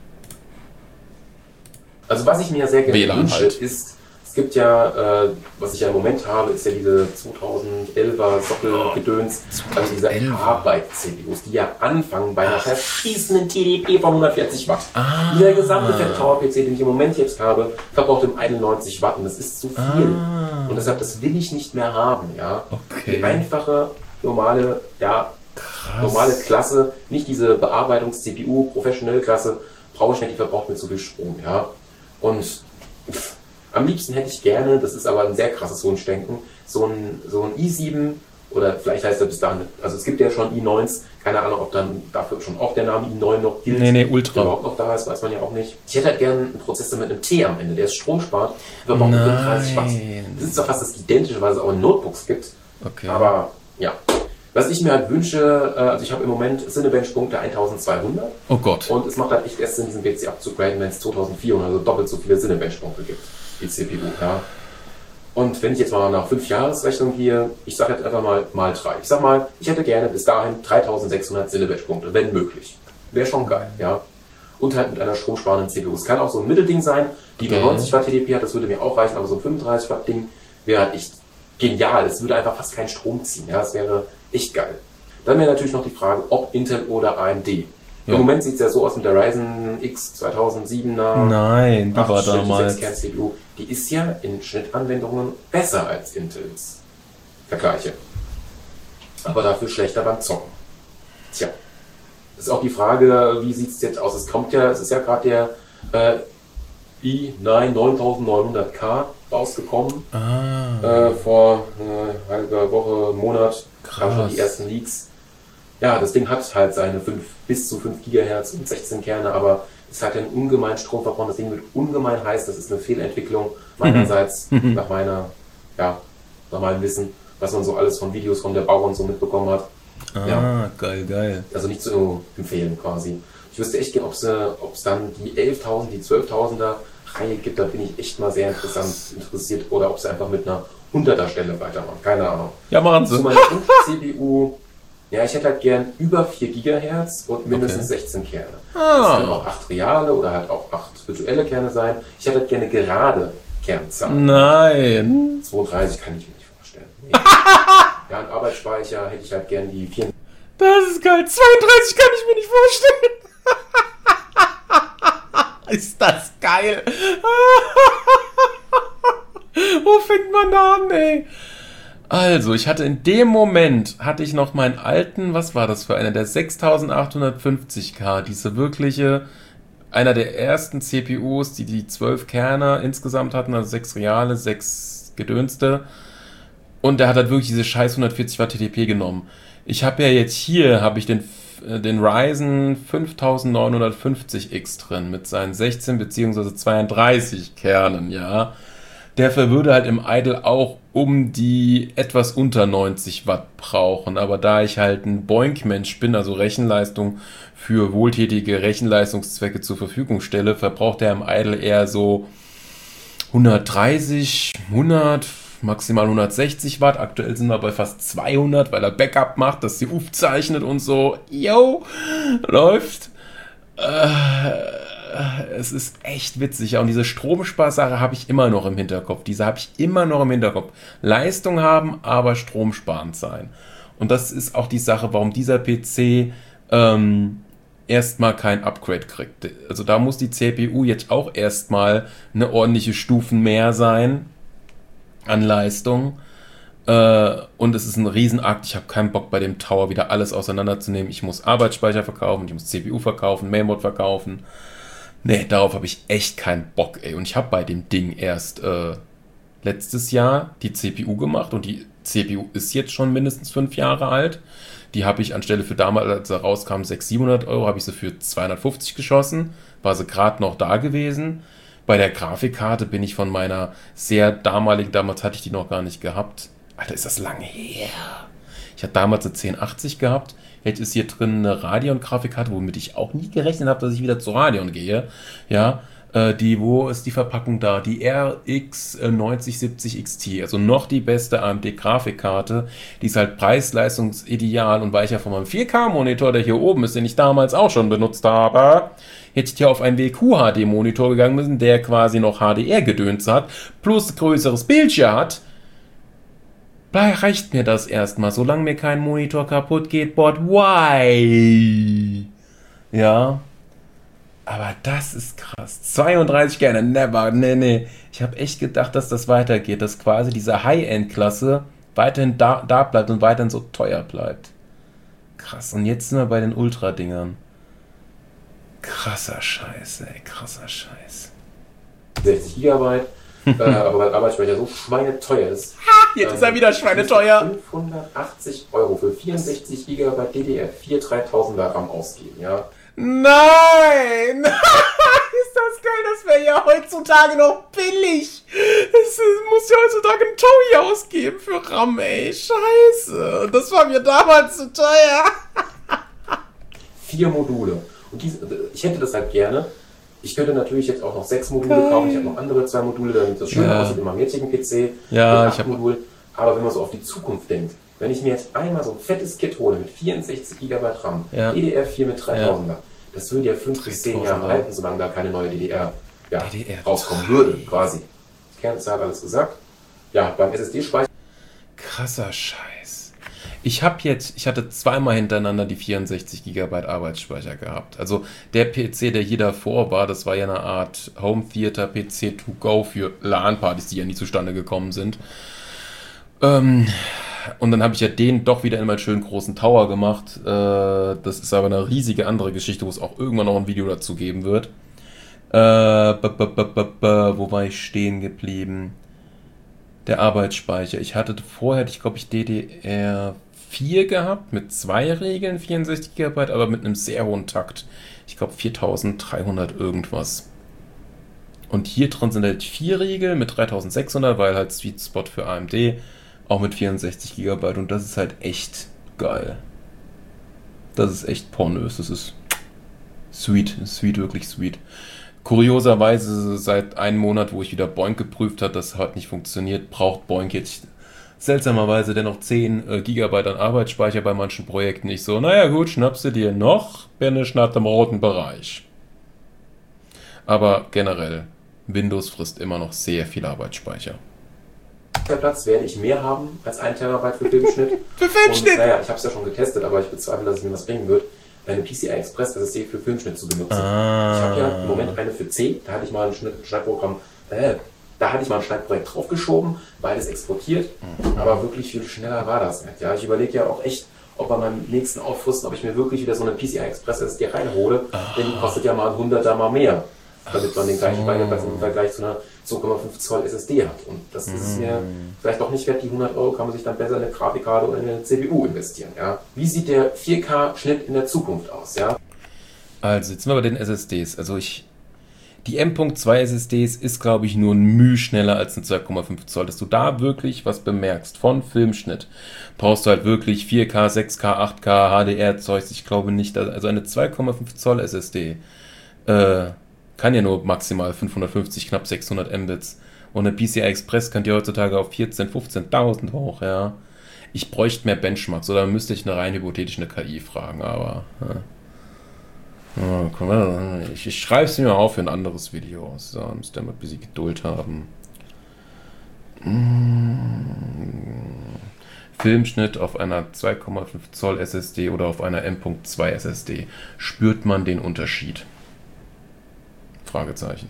Also was ich mir sehr gerne WLAN wünsche, halt. ist, es gibt ja, was ich ja im Moment habe, ist ja diese 2011er Sockelgedöns, also diese Arbeit-CPUs, die ja anfangen bei einer verschießenden TDP von 140 Watt. Dieser gesamte fette Tower-PC, den ich im Moment jetzt habe, verbraucht im Idle 90 Watt und das ist zu viel. Und deshalb, das will ich nicht mehr haben, ja. Okay. Die einfache, normale, normale Klasse, nicht diese Bearbeitungs-CPU, professionelle Klasse, brauche ich nicht, die verbraucht mir zu viel Strom, ja. Und am liebsten hätte ich gerne, das ist aber ein sehr krasses Wunschdenken, so ein i7 oder vielleicht heißt er bis dahin, also es gibt ja schon i9s, keine Ahnung, ob dann dafür schon auch der Name i9 noch gilt. Nee, Ultra. Der überhaupt noch da ist, weiß man ja auch nicht. Ich hätte halt gerne einen Prozessor mit einem T am Ende, der ist stromspart, verbraucht 35 Watt. Das ist zwar fast das Identische, weil es auch in Notebooks gibt, Okay. aber ja. Was ich mir halt wünsche, also ich habe im Moment Cinebench-Punkte 1200. Oh Gott. Und es macht halt echt erst Sinn, diesen PC abzugraden, wenn es 2400, also doppelt so viele Cinebench-Punkte gibt, die CPU, ja. Und wenn ich jetzt mal nach 5 Jahresrechnung gehe, ich sage jetzt einfach mal 3. Ich sag mal, ich hätte gerne bis dahin 3600 Cinebench-Punkte, wenn möglich. Wäre schon geil, ja. Und halt mit einer stromsparenden CPU. Es kann auch so ein Mittelding sein, die nur 90 Watt TDP hat, das würde mir auch reichen, aber so ein 35 Watt Ding wäre halt echt genial. Es würde einfach fast keinen Strom ziehen, ja. Das wäre echt geil. Dann wäre natürlich noch die Frage, ob Intel oder AMD. Ja. Im Moment sieht es ja so aus mit der Ryzen X 2007er. Nein, die war damals. 6-Kern-CPU. Die ist ja in Schnittanwendungen besser als Intels. Vergleiche. Aber dafür schlechter beim Zocken. Tja. Ist auch die Frage, wie sieht es jetzt aus? Es ist ja gerade der i9 9900K rausgekommen. Vor einer halben Woche, Monat. Kamen schon die ersten Leaks. Ja, das Ding hat halt seine bis zu 5 GHz und 16 Kerne, aber es hat einen ungemeinen Stromverbrauch. Das Ding wird ungemein heiß. Das ist eine Fehlentwicklung meinerseits, nach meinem Wissen, was man so alles von Videos von der Bauer und so mitbekommen hat. Geil. Also nicht zu empfehlen quasi. Ich wüsste echt gerne, ob es dann die 11.000, die 12.000er Reihe gibt. Da bin ich echt mal sehr interessiert. Oder ob sie einfach mit einer 100er Stelle weitermachen. Keine Ahnung. Ja, machen sie. Zu meiner CPU, ja, ich hätte halt gern über 4 GHz und mindestens 16 Kerne. Das können auch 8 reale oder halt auch 8 virtuelle Kerne sein. Ich hätte halt gerne gerade Kernzahlen. Nein. 32 kann ich mir nicht vorstellen. Nee. Ja, und Arbeitsspeicher hätte ich halt gern die 4. Das ist geil. 32 kann ich mir nicht vorstellen. Ist das geil. Wo fängt man da an, ey? Also, ich hatte in dem Moment, noch meinen alten, was war das für einer, der 6850K, diese wirkliche, einer der ersten CPUs, die 12 Kerne insgesamt hatten, also 6 reale, 6 gedönste. Und der hat halt wirklich diese scheiß 140 Watt TDP genommen. Ich habe ja jetzt hier, den Ryzen 5950X drin mit seinen 16 bzw. 32 Kernen, ja. Der würde halt im Idle auch um die etwas unter 90 Watt brauchen. Aber da ich halt ein Boink-Mensch bin, also Rechenleistung für wohltätige Rechenleistungszwecke zur Verfügung stelle, verbraucht er im Idle eher so 130, 100, maximal 160 Watt. Aktuell sind wir bei fast 200, weil er Backup macht, dass sie aufzeichnet und so. Yo, läuft. Es ist echt witzig. Ja, und diese Stromsparsache habe ich immer noch im Hinterkopf. Leistung haben, aber stromsparend sein. Und das ist auch die Sache, warum dieser PC erstmal kein Upgrade kriegt. Also da muss die CPU jetzt auch erstmal eine ordentliche Stufen mehr sein an Leistung. Und es ist ein Riesenakt. Ich habe keinen Bock, bei dem Tower wieder alles auseinanderzunehmen. Ich muss Arbeitsspeicher verkaufen, ich muss CPU verkaufen, Mainboard verkaufen. Nee, darauf habe ich echt keinen Bock, ey. Und ich habe bei dem Ding erst letztes Jahr die CPU gemacht und die CPU ist jetzt schon mindestens 5 Jahre alt. Die habe ich anstelle für damals, als er rauskam, 600-700 Euro, habe ich sie für 250 geschossen. War sie gerade noch da gewesen. Bei der Grafikkarte bin ich von meiner sehr damaligen, damals hatte ich die noch gar nicht gehabt. Alter, ist das lange her. Ich hatte damals eine 1080 gehabt. Jetzt ist hier drin eine Radeon-Grafikkarte, womit ich auch nie gerechnet habe, dass ich wieder zu Radeon gehe. Ja, wo ist die Verpackung da? Die RX 9070 XT, also noch die beste AMD-Grafikkarte. Die ist halt preis-leistungsideal und weil ich ja von meinem 4K-Monitor, der hier oben ist, den ich damals auch schon benutzt habe, hätte ich hier auf einen WQ-HD-Monitor gegangen müssen, der quasi noch HDR-Gedöns hat, plus größeres Bildschirm hat. Reicht mir das erstmal, solange mir kein Monitor kaputt geht, but why? Ja. Aber das ist krass. 32 gerne, never, nee. Ich habe echt gedacht, dass das weitergeht, dass quasi diese High-End-Klasse weiterhin da bleibt und weiterhin so teuer bleibt. Krass, und jetzt sind wir bei den Ultra-Dingern. Krasser Scheiß, ey, krasser Scheiß. 60 GB, aber weil Arbeitsspeicher so schweineteuer ist. Jetzt ist er wieder schweineteuer. 580 Euro für 64 GB DDR4 3000er RAM ausgeben, ja. Nein! Ist das geil, das wäre ja heutzutage noch billig. Es muss ja heutzutage ein Taui ausgeben für RAM, ey. Scheiße. Das war mir damals zu teuer. 4 Module. Und ich hätte das halt gerne. Ich könnte natürlich jetzt auch noch 6 Module kaufen. Ich habe noch andere 2 Module, damit das schön aussieht in meinem jetzigen PC. Ja, ich habe Modul. Aber wenn man so auf die Zukunft denkt, wenn ich mir jetzt einmal so ein fettes Kit hole mit 64 GB RAM, DDR4 mit 3000er, das würde ja 5 bis 10 Jahre halten, solange da keine neue DDR rauskommen würde, quasi. Kernzahl alles gesagt. Ja, beim SSD-Speicher. Krasser Scheiß. Ich hatte zweimal hintereinander die 64 GB Arbeitsspeicher gehabt. Also der PC, der hier davor war, das war ja eine Art Home Theater PC to go für LAN-Partys, die ja nie zustande gekommen sind. Und dann habe ich ja den doch wieder in meinen schönen großen Tower gemacht. Das ist aber eine riesige andere Geschichte, wo es auch irgendwann noch ein Video dazu geben wird. Wo war ich stehen geblieben? Der Arbeitsspeicher. Ich glaube ich, DDR4 gehabt mit 2 Regeln, 64 GB, aber mit einem sehr hohen Takt. Ich glaube 4300 irgendwas. Und hier drin sind halt 4 Regeln mit 3600, weil halt Sweet Spot für AMD. Auch mit 64 GB und das ist halt echt geil. Das ist echt pornös. Das ist sweet, wirklich sweet. Kurioserweise seit einem Monat, wo ich wieder Boink geprüft habe, das hat nicht funktioniert, braucht Boink jetzt seltsamerweise dennoch 10 GB an Arbeitsspeicher bei manchen Projekten. Ich so, naja gut, schnappst du dir noch, bin ich nach dem roten Bereich. Aber generell, Windows frisst immer noch sehr viel Arbeitsspeicher. Platz werde ich mehr haben als 1 Terabyte für Filmschnitt. Für Filmschnitt? Und, naja, ich habe es ja schon getestet, aber ich bezweifle, dass es mir was bringen wird, eine PCI Express SSD für Filmschnitt zu benutzen. Ich habe ja im Moment eine für C, da hatte ich mal ein Schneidprogramm, da hatte ich mal ein Schneidprojekt draufgeschoben, beides exportiert, aber wirklich viel schneller war das nicht. Ja, ich überlege ja auch echt, ob bei meinem nächsten Aufrüsten, ob ich mir wirklich wieder so eine PCI Express SSD reinhole, denn die kostet ja mal ein 100er mal mehr, damit man den gleichen Speicherplatz im Vergleich zu einer 2,5 Zoll SSD hat. Und das ist es mir vielleicht auch nicht wert, die 100 Euro kann man sich dann besser in eine Grafikkarte oder in eine CPU investieren. Ja? Wie sieht der 4K-Schnitt in der Zukunft aus? Ja? Also, jetzt sind wir bei den SSDs. Also die M.2 SSDs ist, glaube ich, nur ein Mühe schneller als eine 2,5 Zoll. Dass du da wirklich was bemerkst von Filmschnitt, brauchst du halt wirklich 4K, 6K, 8K, HDR-Zeugs. Ich glaube nicht, also eine 2,5 Zoll SSD kann ja nur maximal 550, knapp 600 Mbits. Und eine PCI Express kann dir heutzutage auf 14.000, 15.000 hoch, ja. Ich bräuchte mehr Benchmarks, oder müsste ich eine rein hypothetische KI fragen, aber... Ich schreibe es mir auf für ein anderes Video. So, müsst ihr mal ein bisschen Geduld haben. Filmschnitt auf einer 2,5 Zoll SSD oder auf einer M.2 SSD? Spürt man den Unterschied? Fragezeichen.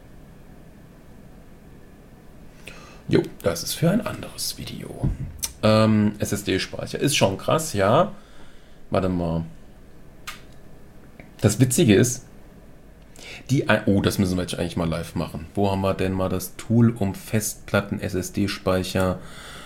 Jo, das ist für ein anderes Video. SSD-Speicher ist schon krass, ja. Warte mal. Das Witzige ist, das müssen wir jetzt eigentlich mal live machen. Wo haben wir denn mal das Tool um Festplatten, SSD-Speicher?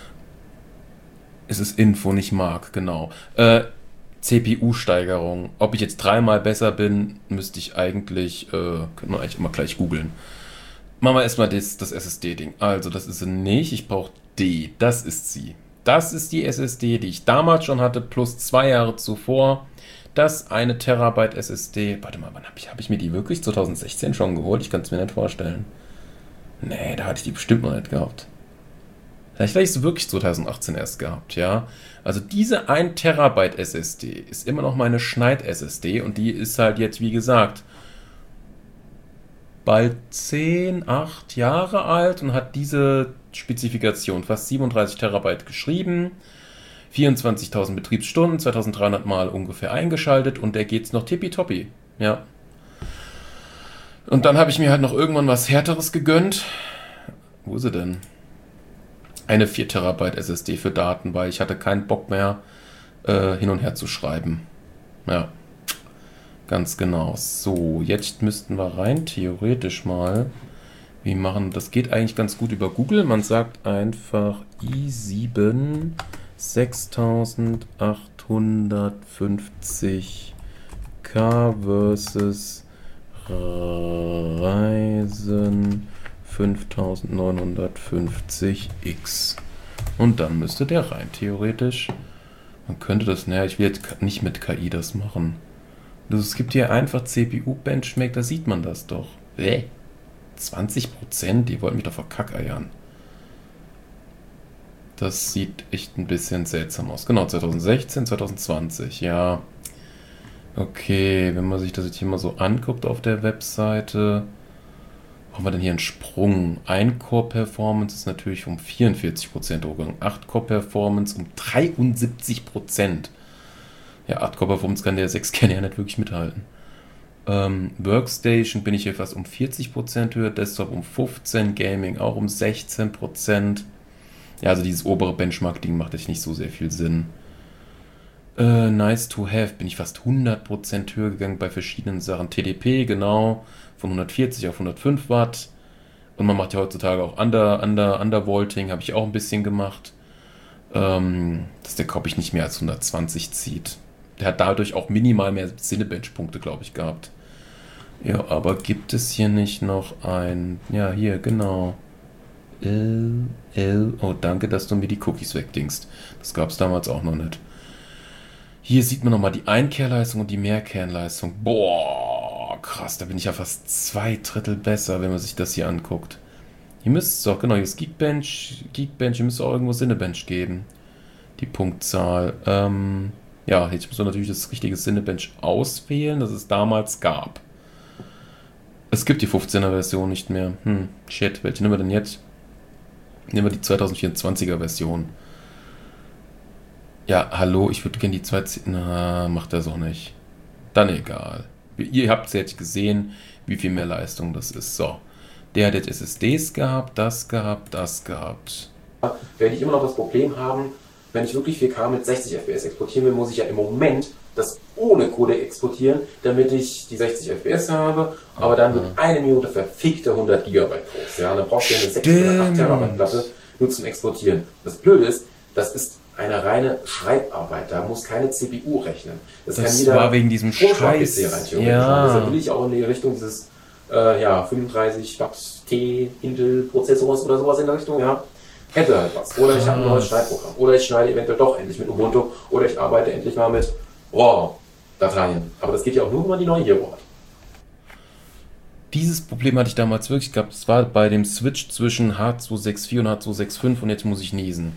Es ist Info, nicht Mark, genau. CPU-Steigerung. Ob ich jetzt 3-mal besser bin, müsste ich eigentlich, können wir eigentlich immer gleich googeln. Machen wir erstmal das SSD-Ding. Also, das ist sie nicht. Ich brauche die. Das ist sie. Das ist die SSD, die ich damals schon hatte, plus 2 Jahre zuvor. Das 1 Terabyte SSD. Warte mal, wann hab ich mir die wirklich 2016 schon geholt? Ich kann es mir nicht vorstellen. Nee, da hatte ich die bestimmt noch nicht gehabt. Vielleicht habe ich sie wirklich 2018 erst gehabt, ja. Also diese 1 Terabyte SSD ist immer noch meine Schneid-SSD und die ist halt jetzt, wie gesagt, bald 8 Jahre alt und hat diese Spezifikation, fast 37 Terabyte geschrieben, 24.000 Betriebsstunden, 2300 Mal ungefähr eingeschaltet und der geht's noch tippitoppi, ja. Und dann habe ich mir halt noch irgendwann was Härteres gegönnt. Wo ist sie denn? Eine 4 Terabyte SSD für Daten, weil ich hatte keinen Bock mehr, hin und her zu schreiben. Ja, ganz genau. So, jetzt müssten wir rein theoretisch mal, wie machen, das geht eigentlich ganz gut über Google. Man sagt einfach i7 6850K versus Ryzen 5950X. Und dann müsste der rein theoretisch. Man könnte das, ich will jetzt nicht mit KI das machen. Es gibt hier einfach CPU-Benchmark, da sieht man das doch. 20%? Die wollten mich doch verkackeiern. Das sieht echt ein bisschen seltsam aus. Genau, 2016, 2020, ja. Okay, wenn man sich das jetzt hier mal so anguckt auf der Webseite, haben wir denn hier einen Sprung? 1-Core-Performance ist natürlich um 44% hochgegangen. 8-Core-Performance um 73%. Ja, 8-Core-Performance kann der 6-Kern ja nicht wirklich mithalten. Workstation bin ich hier fast um 40% höher, Desktop um 15%, Gaming auch um 16%. Ja, also dieses obere Benchmark-Ding macht echt nicht so sehr viel Sinn. Nice to have bin ich fast 100% höher gegangen bei verschiedenen Sachen. TDP, genau, von 140 auf 105 Watt. Und man macht ja heutzutage auch Undervolting, habe ich auch ein bisschen gemacht. Dass der, glaube ich, nicht mehr als 120 zieht. Der hat dadurch auch minimal mehr Cinebench-Punkte, glaube ich, gehabt. Ja, aber gibt es hier nicht noch ein... Ja, hier, genau. Oh, danke, dass du mir die Cookies wegdingst. Das gab es damals auch noch nicht. Hier sieht man nochmal die Einkehrleistung und die Mehrkernleistung. Boah, krass, da bin ich ja fast 2/3 besser, wenn man sich das hier anguckt. Hier müsste es doch, genau, hier ist Geekbench, hier müsste auch irgendwo Cinebench geben. Die Punktzahl. Ja, jetzt muss man natürlich das richtige Cinebench auswählen, das es damals gab. Es gibt die 15er Version nicht mehr. Shit, welche nehmen wir denn jetzt? Nehmen wir die 2024er Version. Ja, hallo, ich würde gerne die 2... Na, macht das auch nicht. Dann egal. Ihr habt es jetzt gesehen, wie viel mehr Leistung das ist. So, der hat jetzt SSDs gehabt, das gehabt, das gehabt. Werde ich immer noch das Problem haben, wenn ich wirklich 4K mit 60 FPS exportieren will, muss ich ja im Moment das ohne Codec exportieren, damit ich die 60 FPS habe, aber dann wird eine Minute verfickte 100 GB groß. Ja, und dann brauchst du ja eine 6 oder 8 Terabyte Platte nur zum Exportieren. Das Blöde ist, das ist eine reine Schreibarbeit, da muss keine CPU rechnen. Das kann jeder war wegen diesem Scheiß. Ja. Deshalb will ich auch in die Richtung dieses 35 Watt T Intel Prozessors oder sowas in der Richtung, ja. Hätte halt was. Oder ich habe ein neues Schreibprogramm. Oder ich schneide eventuell doch endlich mit Ubuntu. Oder ich arbeite endlich mal mit RAW-Dateien. Aber das geht ja auch nur, wenn man die neue Hero hat. Dieses Problem hatte ich damals wirklich gehabt. Das war bei dem Switch zwischen H264 und H265 und jetzt muss ich niesen.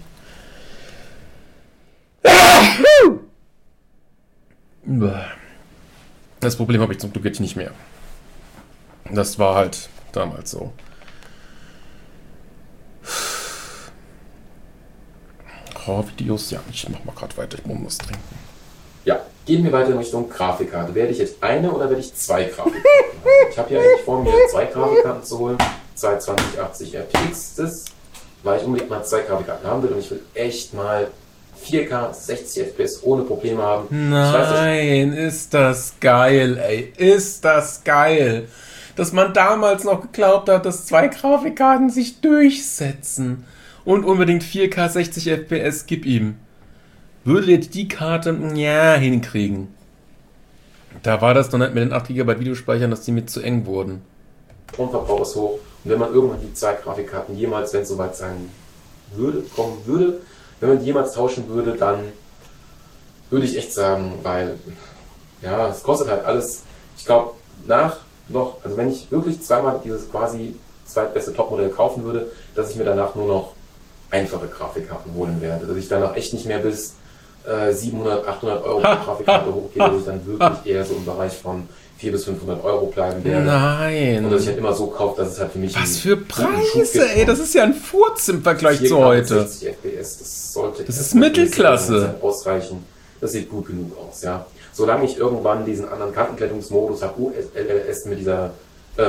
Das Problem habe ich zum Glück jetzt nicht mehr. Das war halt damals so. Horrorvideos? Ja, ich mach mal gerade weiter, ich muss was trinken. Ja, gehen wir weiter in Richtung Grafikkarte. Werde ich jetzt eine oder werde ich zwei Grafikkarten haben? Ich habe hier eigentlich vor mir, zwei Grafikkarten zu holen. Zwei 2080 RTX, weil ich unbedingt mal zwei Grafikkarten haben will und ich will echt mal 4K 60 FPS ohne Probleme haben. Nein, ist das geil, ey. Ist das geil. Dass man damals noch geglaubt hat, dass zwei Grafikkarten sich durchsetzen. Und unbedingt 4K 60 FPS, gib ihm. Würde jetzt die Karte, ja, hinkriegen. Da war das dann halt mit den 8 GB Videospeichern, dass die mit zu eng wurden. Stromverbrauch ist hoch. Und wenn man irgendwann die zwei Grafikkarten jemals, wenn es soweit sein würde, kommen würde, wenn man die jemals tauschen würde, dann würde ich echt sagen, weil, ja, es kostet halt alles, ich glaube, also wenn ich wirklich zweimal dieses quasi zweitbeste Topmodell kaufen würde, dass ich mir danach nur noch einfache Grafikkarten holen werde. Dass ich danach echt nicht mehr bis 700, 800 Euro pro Grafikkarte hochgehe, dass ich dann wirklich eher so im Bereich von 400 bis 500 Euro bleiben werde. Nein. Und dass ich halt immer so kaufe, dass es halt für mich... Was für Preise, ey, das ist ja ein Furz im Vergleich zu heute. 60 FPS, das sollte... Das ist Mittelklasse. Ausreichen. Das sieht gut genug aus, ja. Solange ich irgendwann diesen anderen Kantenglättungsmodus habe, ULS mit dieser, da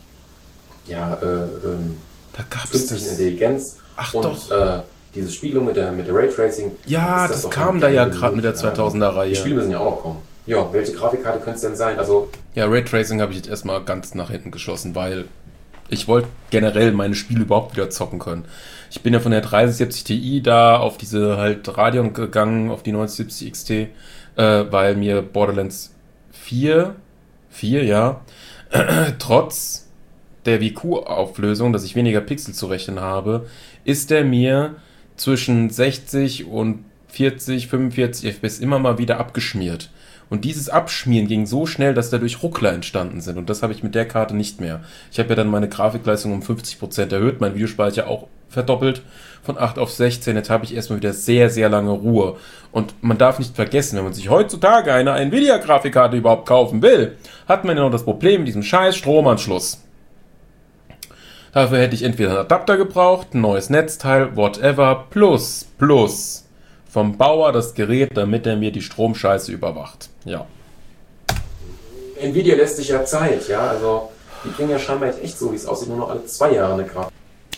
gab's künstlichen das. Intelligenz diese Spiegelung mit der Raytracing. Ja, das kam da ja gerade mit der 2000er-Reihe. Die Spiele müssen ja auch noch kommen. Ja, welche Grafikkarte könnte es denn sein? Also ja, Raytracing habe ich jetzt erstmal ganz nach hinten geschossen, weil ich wollte generell meine Spiele überhaupt wieder zocken können. Ich bin ja von der 3070 Ti da auf diese halt Radeon gegangen, auf die 9070 XT, weil mir Borderlands 4, ja, trotz der WQ-Auflösung, dass ich weniger Pixel zu rechnen habe, ist der mir zwischen 60 und 40, 45 FPS immer mal wieder abgeschmiert. Und dieses Abschmieren ging so schnell, dass dadurch Ruckler entstanden sind. Und das habe ich mit der Karte nicht mehr. Ich habe ja dann meine Grafikleistung um 50% erhöht, mein Videospeicher auch verdoppelt von 8 auf 16. Jetzt habe ich erstmal wieder sehr, sehr lange Ruhe. Und man darf nicht vergessen, wenn man sich heutzutage eine Nvidia-Grafikkarte überhaupt kaufen will, hat man ja noch das Problem mit diesem scheiß Stromanschluss. Dafür hätte ich entweder einen Adapter gebraucht, ein neues Netzteil, whatever, plus vom Bauer das Gerät, damit er mir die Stromscheiße überwacht. Ja. Nvidia lässt sich ja Zeit, ja, also die bringen ja scheinbar jetzt echt so, wie es aussieht, nur noch alle 2 Jahre eine Grafik.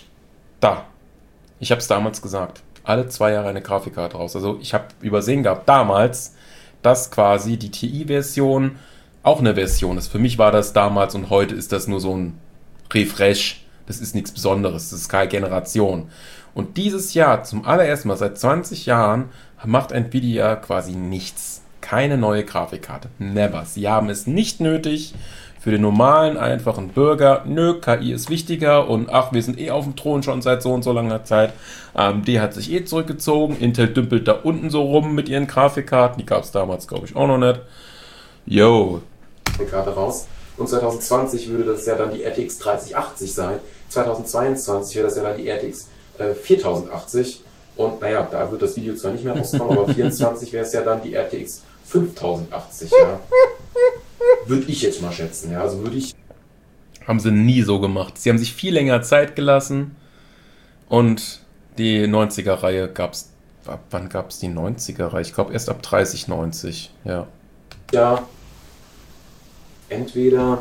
Ich habe es damals gesagt, alle 2 Jahre eine Grafikkarte raus. Also ich habe übersehen gehabt damals, dass quasi die TI-Version auch eine Version ist. Für mich war das damals und heute ist das nur so ein Refresh. Das ist nichts Besonderes, das ist keine Generation. Und dieses Jahr, zum allerersten Mal seit 20 Jahren, macht Nvidia quasi nichts. Keine neue Grafikkarte. Never. Sie haben es nicht nötig für den normalen, einfachen Bürger. Nö, KI ist wichtiger und ach, wir sind auf dem Thron schon seit so und so langer Zeit. AMD hat sich zurückgezogen. Intel dümpelt da unten so rum mit ihren Grafikkarten. Die gab es damals, glaube ich, auch noch nicht. Yo. Karte raus. Und 2020 würde das ja dann die RTX 3080 sein. 2022 wäre das ja dann die RTX 4080. Und naja, da wird das Video zwar nicht mehr rauskommen, aber 24 wäre es ja dann die RTX 5080, ja. Würde ich jetzt mal schätzen, ja. Also würde ich. Haben sie nie so gemacht. Sie haben sich viel länger Zeit gelassen. Und die 90er-Reihe gab's. Wann gab es die 90er-Reihe? Ich glaube erst ab 3090, ja. Ja. Entweder.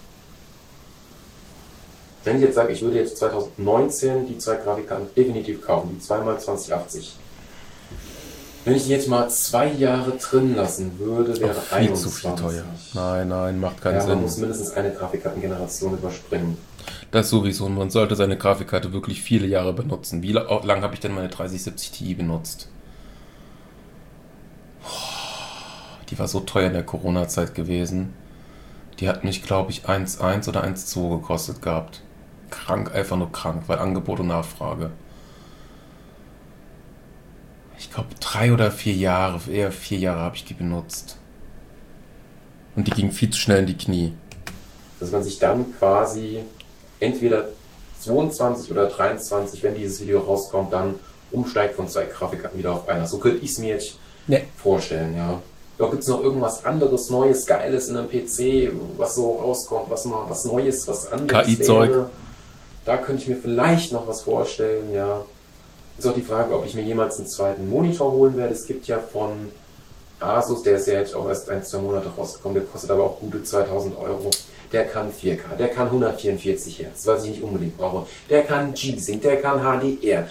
Wenn ich jetzt sage, ich würde jetzt 2019 die 2 Grafikkarten definitiv kaufen, die 2x2080. Wenn ich die jetzt mal 2 Jahre drin lassen würde, wäre viel 21. zu viel teuer. Nein, macht keinen Ja, Sinn. man muss mindestens eine Grafikkartengeneration überspringen. Das sowieso. Und man sollte seine Grafikkarte wirklich viele Jahre benutzen. Wie lange habe ich denn meine 3070 Ti benutzt? Die war so teuer in der Corona-Zeit gewesen. Die hat mich, glaube ich, 1,1 oder 1,2 gekostet gehabt. Krank, einfach nur krank, weil Angebot und Nachfrage. Ich glaube 3 oder 4 Jahre, eher 4 Jahre habe ich die benutzt. Und die ging viel zu schnell in die Knie. Dass man sich dann quasi entweder 22 oder 23, wenn dieses Video rauskommt, dann umsteigt von 2 Grafikkarten wieder auf einer. So könnte ich es mir jetzt vorstellen, ja. Ja, gibt es noch irgendwas anderes, Neues, Geiles in einem PC, was so rauskommt, was Neues, was anderes KI-Zeug. wäre? Da könnte ich mir vielleicht noch was vorstellen, ja. Ist auch die Frage, ob ich mir jemals einen zweiten Monitor holen werde. Es gibt ja von Asus, der ist ja jetzt auch erst 1-2 Monate rausgekommen, der kostet aber auch gute 2.000 Euro. Der kann 4K, der kann 144 Hertz, was ich nicht unbedingt brauche. Der kann G-Sync, der kann HDR.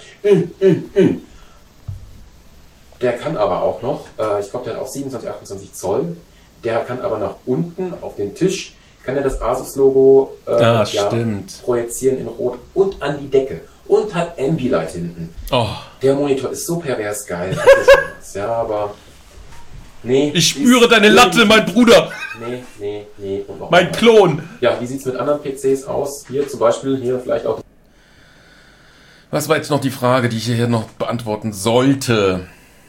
Der kann aber auch noch, ich glaube, der hat auch 27, 28 Zoll. Der kann aber nach unten auf den Tisch, kann er das Asus-Logo projizieren in Rot und an die Decke. Und hat Ambilight hinten. Oh. Der Monitor ist so pervers geil. Ja, aber... Nee. Ich spüre deine Latte, mein Bruder. Nee. Und noch mein Klon. Ja, wie sieht es mit anderen PCs aus? Hier zum Beispiel, hier vielleicht auch... Was war jetzt noch die Frage, die ich hier noch beantworten sollte?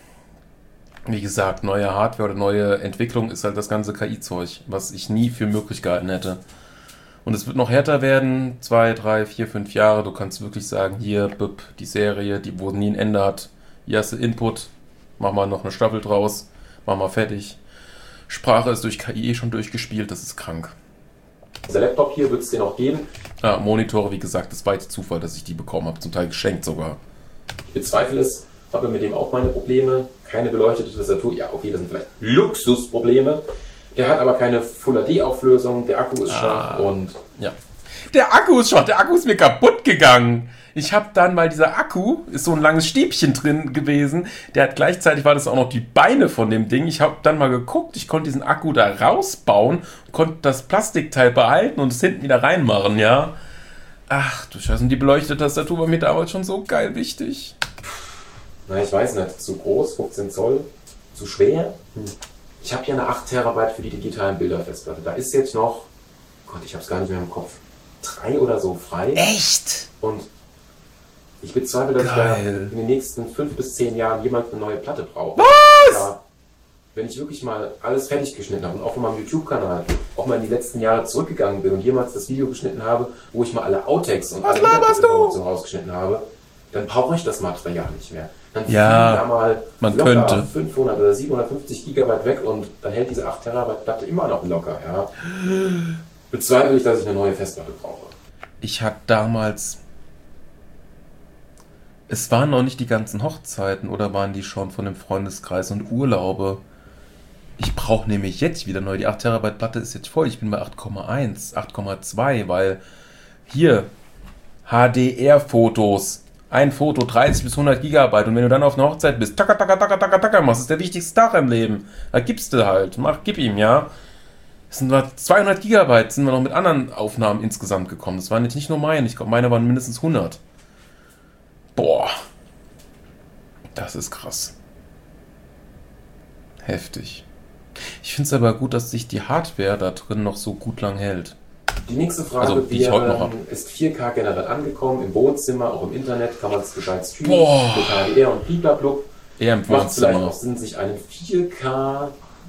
Wie gesagt, neue Hardware oder neue Entwicklung ist halt das ganze KI-Zeug, was ich nie für möglich gehalten hätte. Und es wird noch härter werden, 2, 3, 4, 5 Jahre. Du kannst wirklich sagen, hier, die Serie, die wo nie ein Ende hat. Hier hast du Input, mach mal noch eine Staffel draus, mach mal fertig. Sprache ist durch KI schon durchgespielt, das ist krank. Der Laptop hier wird es dir noch geben. Ja, Monitore, wie gesagt, das war jetzt Zufall, dass ich die bekommen habe, zum Teil geschenkt sogar. Ich bezweifle es, habe mit dem auch meine Probleme. Keine beleuchtete Tastatur, ja okay, das sind vielleicht Luxusprobleme. Der hat aber keine Full-HD-Auflösung, der Akku ist schwach und... Ja. Der Akku ist schwach, der Akku ist mir kaputt gegangen. Ich habe dann, weil dieser Akku ist so ein langes Stäbchen drin gewesen, der hat gleichzeitig, war das auch noch die Beine von dem Ding. Ich habe dann mal geguckt, ich konnte diesen Akku da rausbauen, konnte das Plastikteil behalten und es hinten wieder reinmachen, ja. Ach du Scheiße, und die beleuchtete Tastatur war mir damals schon so geil wichtig. Na, ich weiß nicht, zu groß, 15 Zoll, zu schwer. Ich habe hier eine 8 Terabyte für die digitalen Bilderfestplatte. Da ist jetzt noch, Gott, ich habe es gar nicht mehr im Kopf, 3 oder so frei. Echt? Und ich bezweifle, dass ich da in den nächsten 5 bis 10 Jahren jemand eine neue Platte brauche. Was? Ja, wenn ich wirklich mal alles fertig geschnitten habe und auch von meinem YouTube-Kanal auch mal in die letzten Jahre zurückgegangen bin und jemals das Video geschnitten habe, wo ich mal alle Outtakes und alle Informationen rausgeschnitten habe, dann brauche ich das Material nicht mehr. Dann fliegen da mal man locker könnte 500 oder 750 Gigabyte weg und dann hält diese 8 Terabyte Platte immer noch locker. Ja. Bezweifle ich, dass ich eine neue Festplatte brauche. Ich hatte damals... Es waren noch nicht die ganzen Hochzeiten oder waren die schon von dem Freundeskreis und Urlaube? Ich brauche nämlich jetzt wieder neu. Die 8 Terabyte Platte ist jetzt voll. Ich bin bei 8,1, 8,2, weil hier HDR-Fotos. Ein Foto, 30 bis 100 Gigabyte. Und wenn du dann auf einer Hochzeit bist, taka, machst, ist der wichtigste Tag im Leben. Da gibst du halt. Gib ihm, ja. Es sind 200 Gigabyte, sind wir noch mit anderen Aufnahmen insgesamt gekommen. Das waren jetzt nicht nur meine. Ich glaube, meine waren mindestens 100. Boah. Das ist krass. Heftig. Ich finde es aber gut, dass sich die Hardware da drin noch so gut lang hält. Die nächste Frage die ich heute noch habe. Ist 4K generell angekommen, im Wohnzimmer, auch im Internet, kann man es gescheit streamen, mit HDR und Bliblablub. Eher im Wohnzimmer. Macht vielleicht auch Sinn, sich einen 4K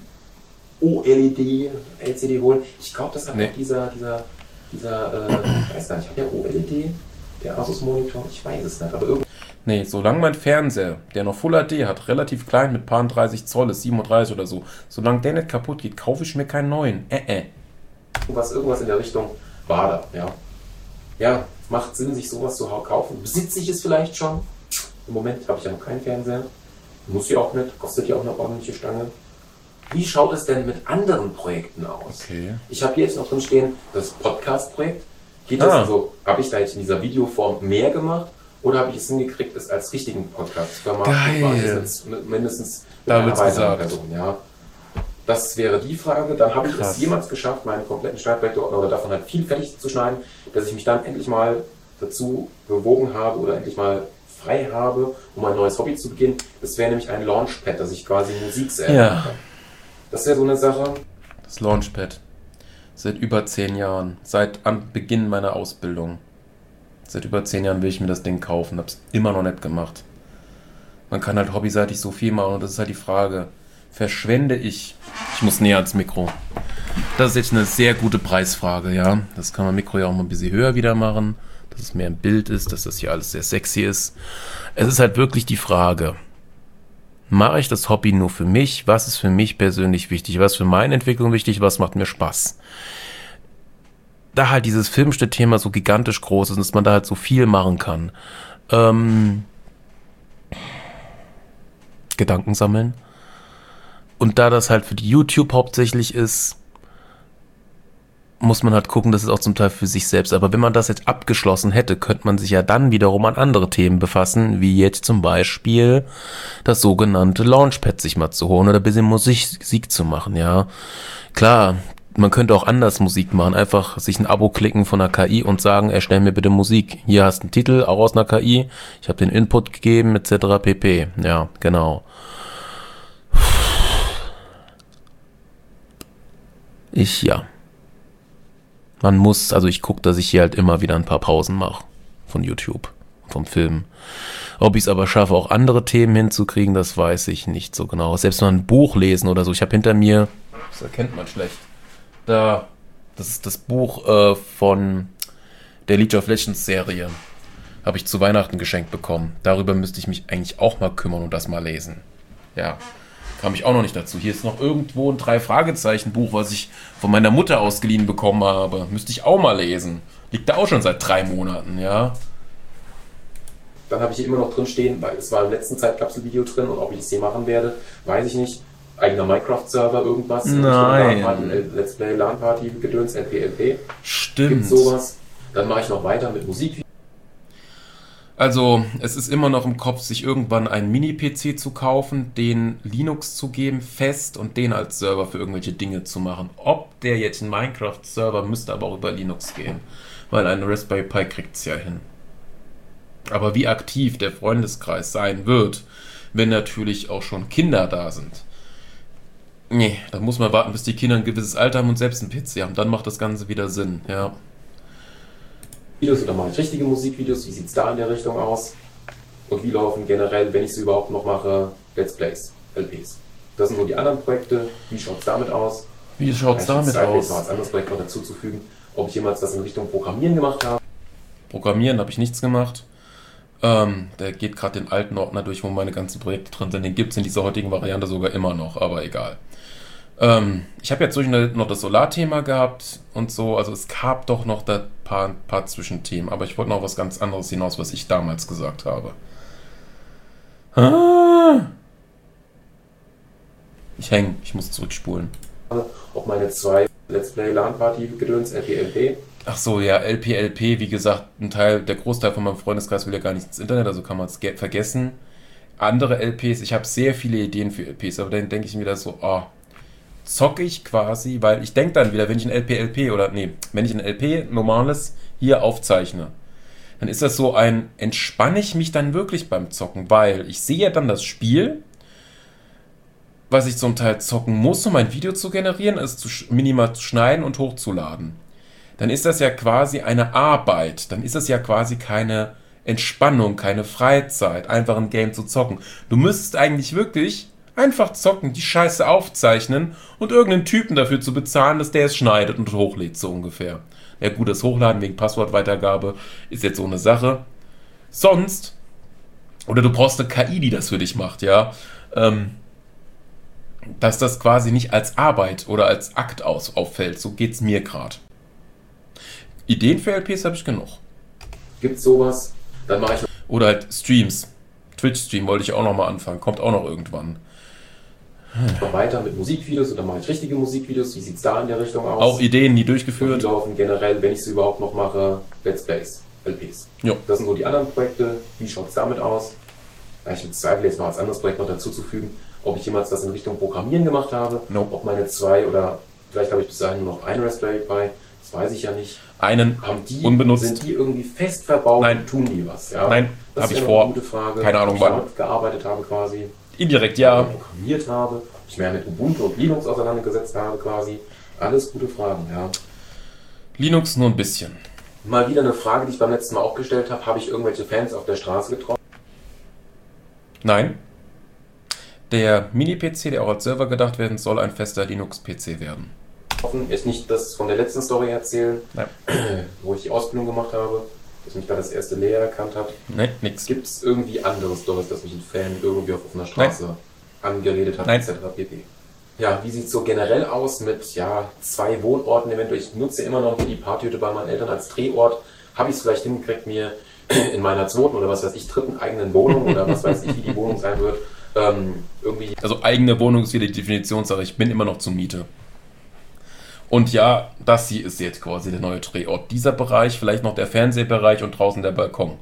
OLED LCD holen. Ich glaube, das hat auch dieser ich weiß gar nicht, hat der OLED, der Asus Monitor? Ich weiß es nicht, aber irgendwie... Nee, solange mein Fernseher, der noch Full HD hat, relativ klein mit paar 30 Zoll, ist 37 oder so, solange der nicht kaputt geht, kaufe ich mir keinen neuen. Irgendwas in der Richtung war da, ja. Ja, macht Sinn, sich sowas zu kaufen. Besitze ich es vielleicht schon? Im Moment habe ich ja noch keinen Fernseher. Muss ja auch nicht, kostet ja auch eine ordentliche Stange. Wie schaut es denn mit anderen Projekten aus? Okay. Ich habe hier jetzt noch drin stehen, das Podcast-Projekt. Geht das also, habe ich da jetzt in dieser Videoform mehr gemacht oder habe ich es hingekriegt, es als richtigen Podcast zu vermarkten? Geil. Mindestens mit da einer wird's weiteren gesagt. Person, ja. Das wäre die Frage. Dann habe ich es jemals geschafft, meinen kompletten Schneidwerkordner oder davon halt viel fertig zu schneiden, dass ich mich dann endlich mal dazu bewogen habe oder endlich mal frei habe, um ein neues Hobby zu beginnen. Das wäre nämlich ein Launchpad, dass ich quasi Musik selber mache. Das wäre so eine Sache. Das Launchpad. Seit über 10 Jahren. Seit Beginn meiner Ausbildung. Seit über 10 Jahren will ich mir das Ding kaufen. Hab's immer noch nicht gemacht. Man kann halt hobbyseitig so viel machen und das ist halt die Frage. Verschwende ich muss näher ans Mikro. Das ist jetzt eine sehr gute Preisfrage, ja. Das kann man Mikro ja auch mal ein bisschen höher wieder machen, dass es mehr im Bild ist, dass das hier alles sehr sexy ist. Es ist halt wirklich die Frage, mache ich das Hobby nur für mich? Was ist für mich persönlich wichtig? Was ist für meine Entwicklung wichtig? Was macht mir Spaß? Da halt dieses filmische Thema so gigantisch groß ist und dass man da halt so viel machen kann. Gedanken sammeln. Und da das halt für die YouTube hauptsächlich ist, muss man halt gucken, dass es auch zum Teil für sich selbst. Aber wenn man das jetzt abgeschlossen hätte, könnte man sich ja dann wiederum an andere Themen befassen, wie jetzt zum Beispiel das sogenannte Launchpad sich mal zu holen oder ein bisschen Musik zu machen, ja. Klar, man könnte auch anders Musik machen, einfach sich ein Abo klicken von einer KI und sagen, erstell mir bitte Musik. Hier hast du einen Titel, auch aus einer KI, ich habe den Input gegeben, etc. pp. Ja, genau. Man muss, also ich gucke, dass ich hier halt immer wieder ein paar Pausen mache von YouTube, vom Film. Ob ich es aber schaffe, auch andere Themen hinzukriegen, das weiß ich nicht so genau. Selbst mal ein Buch lesen oder so. Ich habe hinter mir, das erkennt man schlecht, das ist das Buch von der League of Legends Serie. Habe ich zu Weihnachten geschenkt bekommen. Darüber müsste ich mich eigentlich auch mal kümmern und das mal lesen. Ja. Kam ich auch noch nicht dazu. Hier ist noch irgendwo ein 3-Fragezeichen-Buch, was ich von meiner Mutter ausgeliehen bekommen habe. Müsste ich auch mal lesen. Liegt da auch schon seit 3 Monaten, ja. Dann habe ich hier immer noch drin stehen, weil es war im letzten Zeitkapsel-Video drin und ob ich es hier machen werde, weiß ich nicht. Eigener Minecraft-Server, irgendwas. Nein. Let's Play, LAN-Party, Gedöns, LP. Stimmt. Gibt sowas. Dann mache ich noch weiter mit Musik. Also, es ist immer noch im Kopf, sich irgendwann einen Mini-PC zu kaufen, den Linux zu geben, fest und den als Server für irgendwelche Dinge zu machen. Ob der jetzt ein Minecraft-Server müsste aber auch über Linux gehen, weil ein Raspberry Pi kriegt es ja hin. Aber wie aktiv der Freundeskreis sein wird, wenn natürlich auch schon Kinder da sind. Nee, da muss man warten, bis die Kinder ein gewisses Alter haben und selbst einen PC haben. Dann macht das Ganze wieder Sinn, ja. Videos oder mache ich richtige Musikvideos? Wie sieht es da in der Richtung aus? Und wie laufen generell, wenn ich sie überhaupt noch mache, Let's Plays, LPs? Das sind so die anderen Projekte. Wie schaut es damit aus? Wie schaut es damit aus? Noch als anderes Projekt noch dazu zu fügen, ob ich jemals was in Richtung Programmieren gemacht habe. Programmieren habe ich nichts gemacht. Der geht gerade den alten Ordner durch, wo meine ganzen Projekte drin sind. Den gibt es in dieser heutigen Variante sogar immer noch, aber egal. Ich habe jetzt noch das Solarthema gehabt und so, also es gab doch noch da paar Zwischenthemen, aber ich wollte noch was ganz anderes hinaus, was ich damals gesagt habe. Ich muss zurückspulen. Auch meine 2 Let's Play LAN-Party Gedöns, LP. Ach so, ja, LP, wie gesagt, der Großteil von meinem Freundeskreis will ja gar nicht ins Internet, also kann man es vergessen. Andere LPs, ich habe sehr viele Ideen für LPs, aber dann denke ich mir wieder so, zocke ich quasi, weil ich denke dann wieder, wenn ich ein LP normales hier aufzeichne, dann ist das so entspanne ich mich dann wirklich beim Zocken, weil ich sehe ja dann das Spiel, was ich zum Teil zocken muss, um ein Video zu generieren, es minimal zu schneiden und hochzuladen. Dann ist das ja quasi eine Arbeit, dann ist das ja quasi keine Entspannung, keine Freizeit, einfach ein Game zu zocken. Du müsstest eigentlich wirklich einfach zocken, die Scheiße aufzeichnen und irgendeinen Typen dafür zu bezahlen, dass der es schneidet und hochlädt, so ungefähr. Ja gut, das Hochladen wegen Passwortweitergabe ist jetzt so eine Sache. Sonst, oder du brauchst eine KI, die das für dich macht, ja, dass das quasi nicht als Arbeit oder als Akt auffällt. So geht's mir gerade. Ideen für LPs habe ich genug. Gibt's sowas? Dann mache ich... Oder halt Streams. Twitch-Stream wollte ich auch noch mal anfangen. Kommt auch noch irgendwann. Noch weiter mit Musikvideos oder mache ich richtige Musikvideos? Wie sieht es da in der Richtung aus? Auch Ideen, die Und durchgeführt. die laufen generell, wenn ich sie überhaupt noch mache, Let's Plays, LPs. Jo. Das sind so die anderen Projekte. Wie schaut es damit aus? Ich bezweifle jetzt noch als anderes Projekt noch dazu zu fügen, ob ich jemals was in Richtung Programmieren gemacht habe. Nope. Ob meine 2 oder vielleicht habe ich bis dahin nur noch einen Raspberry Pi. Das weiß ich ja nicht. Einen Haben die, unbenutzt. Sind die irgendwie fest verbaut? Nein. Tun die was? Ja? Nein, das habe ist ich ja vor. Eine gute Frage. Keine Ahnung ob wann. ich damit gearbeitet habe quasi. Indirekt ja. Programmiert habe. Ich mehr mit Ubuntu und Linux auseinandergesetzt habe quasi. Alles gute Fragen, ja. Linux nur ein bisschen. Mal wieder eine Frage, die ich beim letzten Mal auch gestellt habe. Habe ich irgendwelche Fans auf der Straße getroffen? Nein. Der Mini-PC, der auch als Server gedacht werden soll, ein fester Linux-PC werden. Ist nicht das von der letzten Story erzählen, Nein. wo ich die Ausbildung gemacht habe, dass mich da das erste Lehrer erkannt hat. Nein, nix. Gibt es irgendwie andere Stories, dass mich ein Fan irgendwie auf einer Straße angeredet hat, Nein. etc. pp. Ja, wie sieht es so generell aus mit 2 Wohnorten eventuell? Ich nutze immer noch die Partyhütte bei meinen Eltern als Drehort. Habe ich es vielleicht hingekriegt, mir in meiner 2. oder was weiß ich, 3. eigenen Wohnung oder was weiß ich, wie die Wohnung sein wird, irgendwie. Also eigene Wohnung ist wieder die Definitionssache. Ich bin immer noch zur Miete. Und ja, das hier ist jetzt quasi der neue Drehort. Dieser Bereich, vielleicht noch der Fernsehbereich und draußen der Balkon.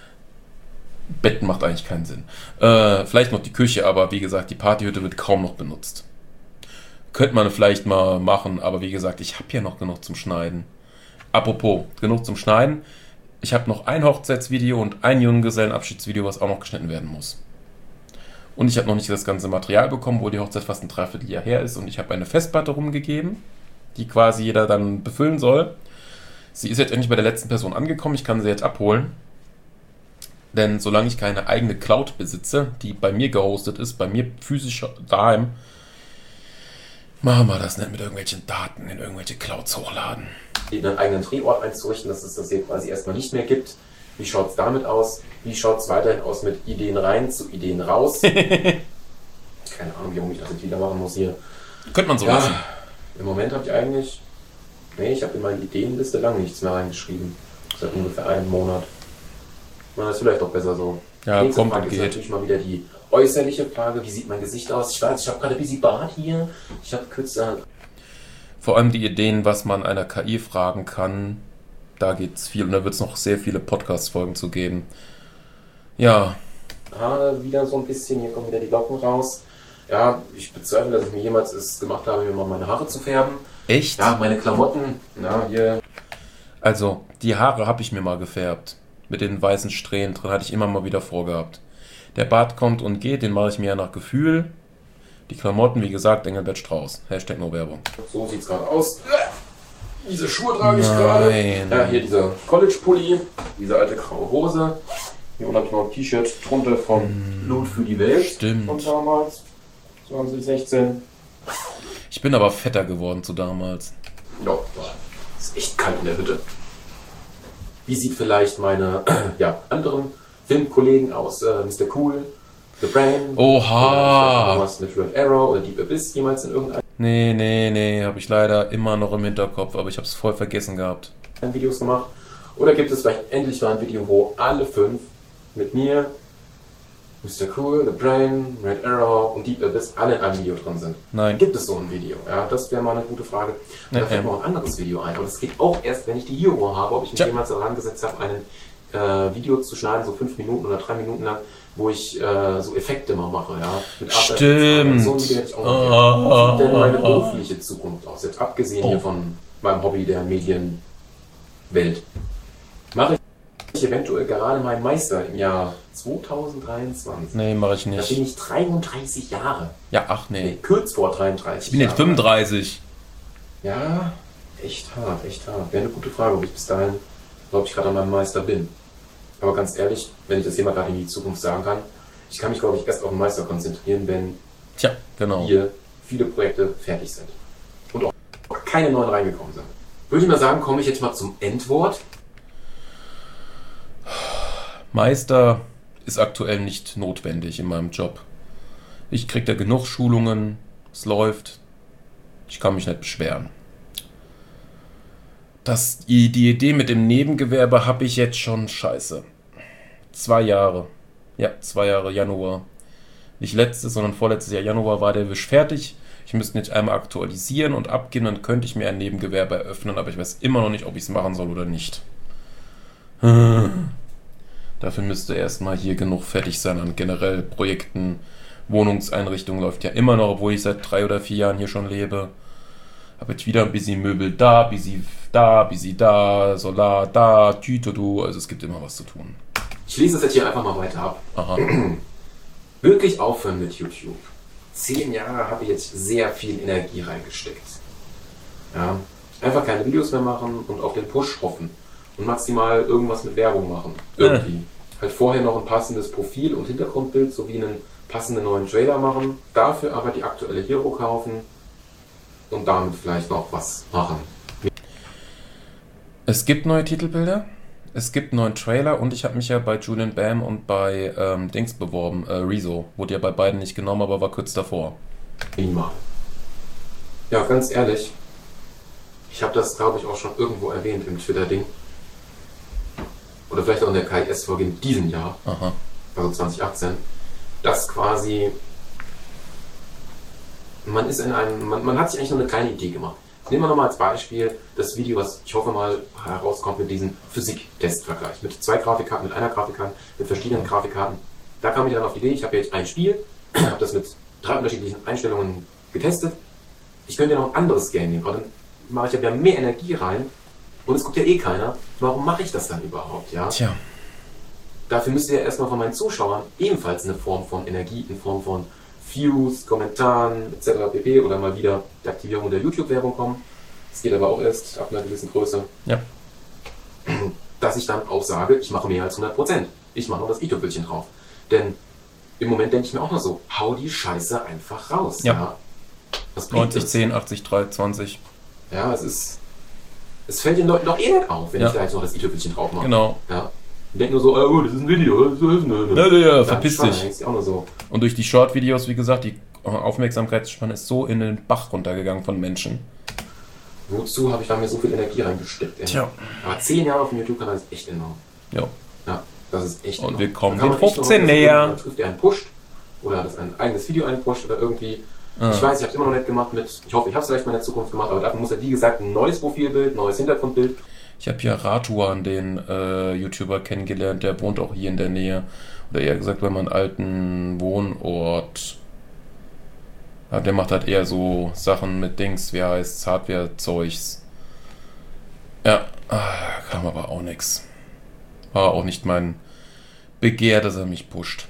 Betten macht eigentlich keinen Sinn. Vielleicht noch die Küche, aber wie gesagt, die Partyhütte wird kaum noch benutzt. Könnte man vielleicht mal machen, aber wie gesagt, ich habe ja noch genug zum Schneiden. Apropos, genug zum Schneiden. Ich habe noch ein Hochzeitsvideo und ein Junggesellenabschiedsvideo, was auch noch geschnitten werden muss. Und ich habe noch nicht das ganze Material bekommen, wo die Hochzeit fast ein Dreivierteljahr her ist. Und ich habe eine Festplatte rumgegeben, die quasi jeder dann befüllen soll. Sie ist jetzt endlich bei der letzten Person angekommen. Ich kann sie jetzt abholen. Denn solange ich keine eigene Cloud besitze, die bei mir gehostet ist, bei mir physisch daheim, machen wir das nicht mit irgendwelchen Daten in irgendwelche Clouds hochladen. Einen eigenen Drehort einzurichten, dass es das hier quasi erstmal nicht mehr gibt. Wie schaut es damit aus? Wie schaut es weiterhin aus mit Ideen rein zu Ideen raus? Keine Ahnung, warum ich das jetzt wieder machen muss hier. Könnte man so lassen. Im Moment habe ich eigentlich... Nee, ich habe in meine Ideenliste lange nichts mehr reingeschrieben. Seit ungefähr einem Monat. Na, das ist vielleicht doch besser so. Ja, nächste kommt Frage und ist geht. natürlich mal wieder die äußerliche Frage. Wie sieht mein Gesicht aus? Ich weiß, ich habe gerade ein bisschen Bart hier. Ich habe kürzer... Vor allem die Ideen, was man einer KI fragen kann, da geht's viel und da wird es noch sehr viele Podcast-Folgen zu geben. Ja. Haare wieder so ein bisschen, hier kommen wieder die Locken raus. Ja, ich bezweifle, dass ich mir jemals es gemacht habe, mir mal meine Haare zu färben. Echt? Ja, meine Klamotten, na, hier. Also, die Haare habe ich mir mal gefärbt. Mit den weißen Strähnen drin, hatte ich immer mal wieder vorgehabt. Der Bart kommt und geht, den mache ich mir ja nach Gefühl. Die Klamotten, wie gesagt, Engelbert Strauß. Hashtag no Werbung. So sieht's gerade aus. Diese Schuhe trage ich gerade. Ja, hier dieser College-Pulli, diese alte graue Hose. Hier unten habe ich noch ein T-Shirt drunter von Blut für die Welt. Stimmt. Von damals, 2016. Ich bin aber fetter geworden zu damals. Ja, ist echt kalt in der Hütte. Wie sieht vielleicht meine anderen Filmkollegen aus? Mr. Cool, The Brain. Oha! Was mit Red Arrow oder Deep Abyss jemals in irgendeinem Nee, habe ich leider immer noch im Hinterkopf, aber ich habe es voll vergessen gehabt. Videos gemacht? Oder gibt es vielleicht endlich mal ein Video, wo alle 5 mit mir, Mr. Cool, The Brain, Red Arrow und Deep Abyss alle in einem Video drin sind? Nein. Gibt es so ein Video? Ja, das wäre mal eine gute Frage. Und da fällt mir auch ein anderes Video ein. Aber das geht auch erst, wenn ich die Hero habe, ob ich mich jemals daran gesetzt habe, ein Video zu schneiden, so 5 Minuten oder 3 Minuten lang, wo ich so Effekte mal mache, ja. Mit Stimmt. So ein Video hätte ich auch noch. Wie sieht denn meine berufliche Zukunft aus? Jetzt abgesehen hier von meinem Hobby der Medienwelt. Mache ich eventuell gerade meinen Meister im Jahr 2023? Nee, mache ich Da nicht. bin ich 33 Jahre. Ja, ach nee. Kurz vor 33. Ich bin jetzt 35. Ja, echt hart, echt hart. Wäre eine gute Frage, ob ich bis dahin, glaube ich, gerade an meinem Meister bin. Aber ganz ehrlich, wenn ich das hier mal gerade in die Zukunft sagen kann, ich kann mich, glaube ich, erst auf den Meister konzentrieren, wenn Tja, genau. hier viele Projekte fertig sind. Und auch keine neuen reingekommen sind. Würde ich mal sagen, komme ich jetzt mal zum Endwort. Meister ist aktuell nicht notwendig in meinem Job. Ich kriege da genug Schulungen, es läuft. Ich kann mich nicht beschweren. Die Idee mit dem Nebengewerbe habe ich jetzt schon scheiße. 2 Jahre. Ja, 2 Jahre Januar. Nicht letztes, sondern vorletztes Jahr Januar war der Wisch fertig. Ich müsste jetzt einmal aktualisieren und abgeben, dann könnte ich mir ein Nebengewerbe eröffnen, aber ich weiß immer noch nicht, ob ich es machen soll oder nicht. Dafür müsste erstmal hier genug fertig sein an generell Projekten. Wohnungseinrichtung läuft ja immer noch, obwohl ich seit 3 oder 4 Jahren hier schon lebe. Habe jetzt wieder ein bisschen Möbel da, bisschen da, Solar da, Tütodu, also es gibt immer was zu tun. Ich lese das jetzt hier einfach mal weiter ab. Aha. Wirklich aufhören mit YouTube. 10 Jahre habe ich jetzt sehr viel Energie reingesteckt. Ja, einfach keine Videos mehr machen und auf den Push hoffen. Und maximal irgendwas mit Werbung machen. Irgendwie. Halt vorher noch ein passendes Profil und Hintergrundbild sowie einen passenden neuen Trailer machen. Dafür aber die aktuelle Hero kaufen und damit vielleicht noch was machen. Es gibt neue Titelbilder, es gibt einen neuen Trailer und ich habe mich ja bei Julian Bam und bei Dings beworben, Rezo. Wurde ja bei beiden nicht genommen, aber war kurz davor. Minimal. Ja, ganz ehrlich, ich habe das, glaube ich, auch schon irgendwo erwähnt im Twitter-Ding. Oder vielleicht auch in der KIS-Folge in diesem Jahr, Aha. also 2018. dass quasi man hat sich eigentlich noch eine kleine Idee gemacht. Nehmen wir nochmal als Beispiel das Video, was ich hoffe mal herauskommt mit diesem Physik-Test-Vergleich. Mit 2 Grafikkarten, mit einer Grafikkarte, mit verschiedenen Grafikkarten. Da kam ich dann auf die Idee, ich habe jetzt ein Spiel, habe das mit 3 unterschiedlichen Einstellungen getestet. Ich könnte ja noch ein anderes Game nehmen, aber dann mache ich ja wieder mehr Energie rein und es guckt ja eh keiner. Warum mache ich das dann überhaupt? Ja? Tja. Dafür müsste ja erstmal von meinen Zuschauern ebenfalls eine Form von Energie, in Form von Views, Kommentaren etc. pp. Oder mal wieder die Aktivierung der YouTube-Werbung kommen. Das geht aber auch erst ab einer gewissen Größe. Ja. Dass ich dann auch sage, ich mache mehr als 100%. Ich mache noch das i-Tüpfelchen drauf. Denn im Moment denke ich mir auch noch so, hau die Scheiße einfach raus. Ja. Was bringt 90, das? 10, 80, 3, 20. Ja, es fällt den Leuten doch eh nicht auf, wenn ich da jetzt noch das i-Tüpfelchen drauf mache. Genau. Ja. Die denken nur so, oh, das ist ein Video. Ja, verpiss dich. Auch nur so. Und durch die Short-Videos, wie gesagt, die Aufmerksamkeitsspanne ist so in den Bach runtergegangen von Menschen. Wozu habe ich da mir so viel Energie reingesteckt? Ey? Tja. Aber 10 Jahre auf dem YouTube-Kanal ist echt enorm. Ja. Ja, das ist echt Und enorm. wir kommen Da kann den man echt 15 noch näher. Dann trifft er einen Pusht oder hat es ein eigenes Video einpusht oder irgendwie. Ich weiß, ich habe es immer noch nicht gemacht mit, ich hoffe, ich habe es vielleicht mal in der Zukunft gemacht, aber dafür muss er, wie gesagt, ein neues Profilbild, neues Hintergrundbild. Ich habe ja Ratuan, den YouTuber, kennengelernt, der wohnt auch hier in der Nähe. Oder eher gesagt, bei meinem alten Wohnort. Ja, der macht halt eher so Sachen mit Dings, wie heißt Hardware-Zeugs. Ja, kam aber auch nix. War auch nicht mein Begehr, dass er mich pusht.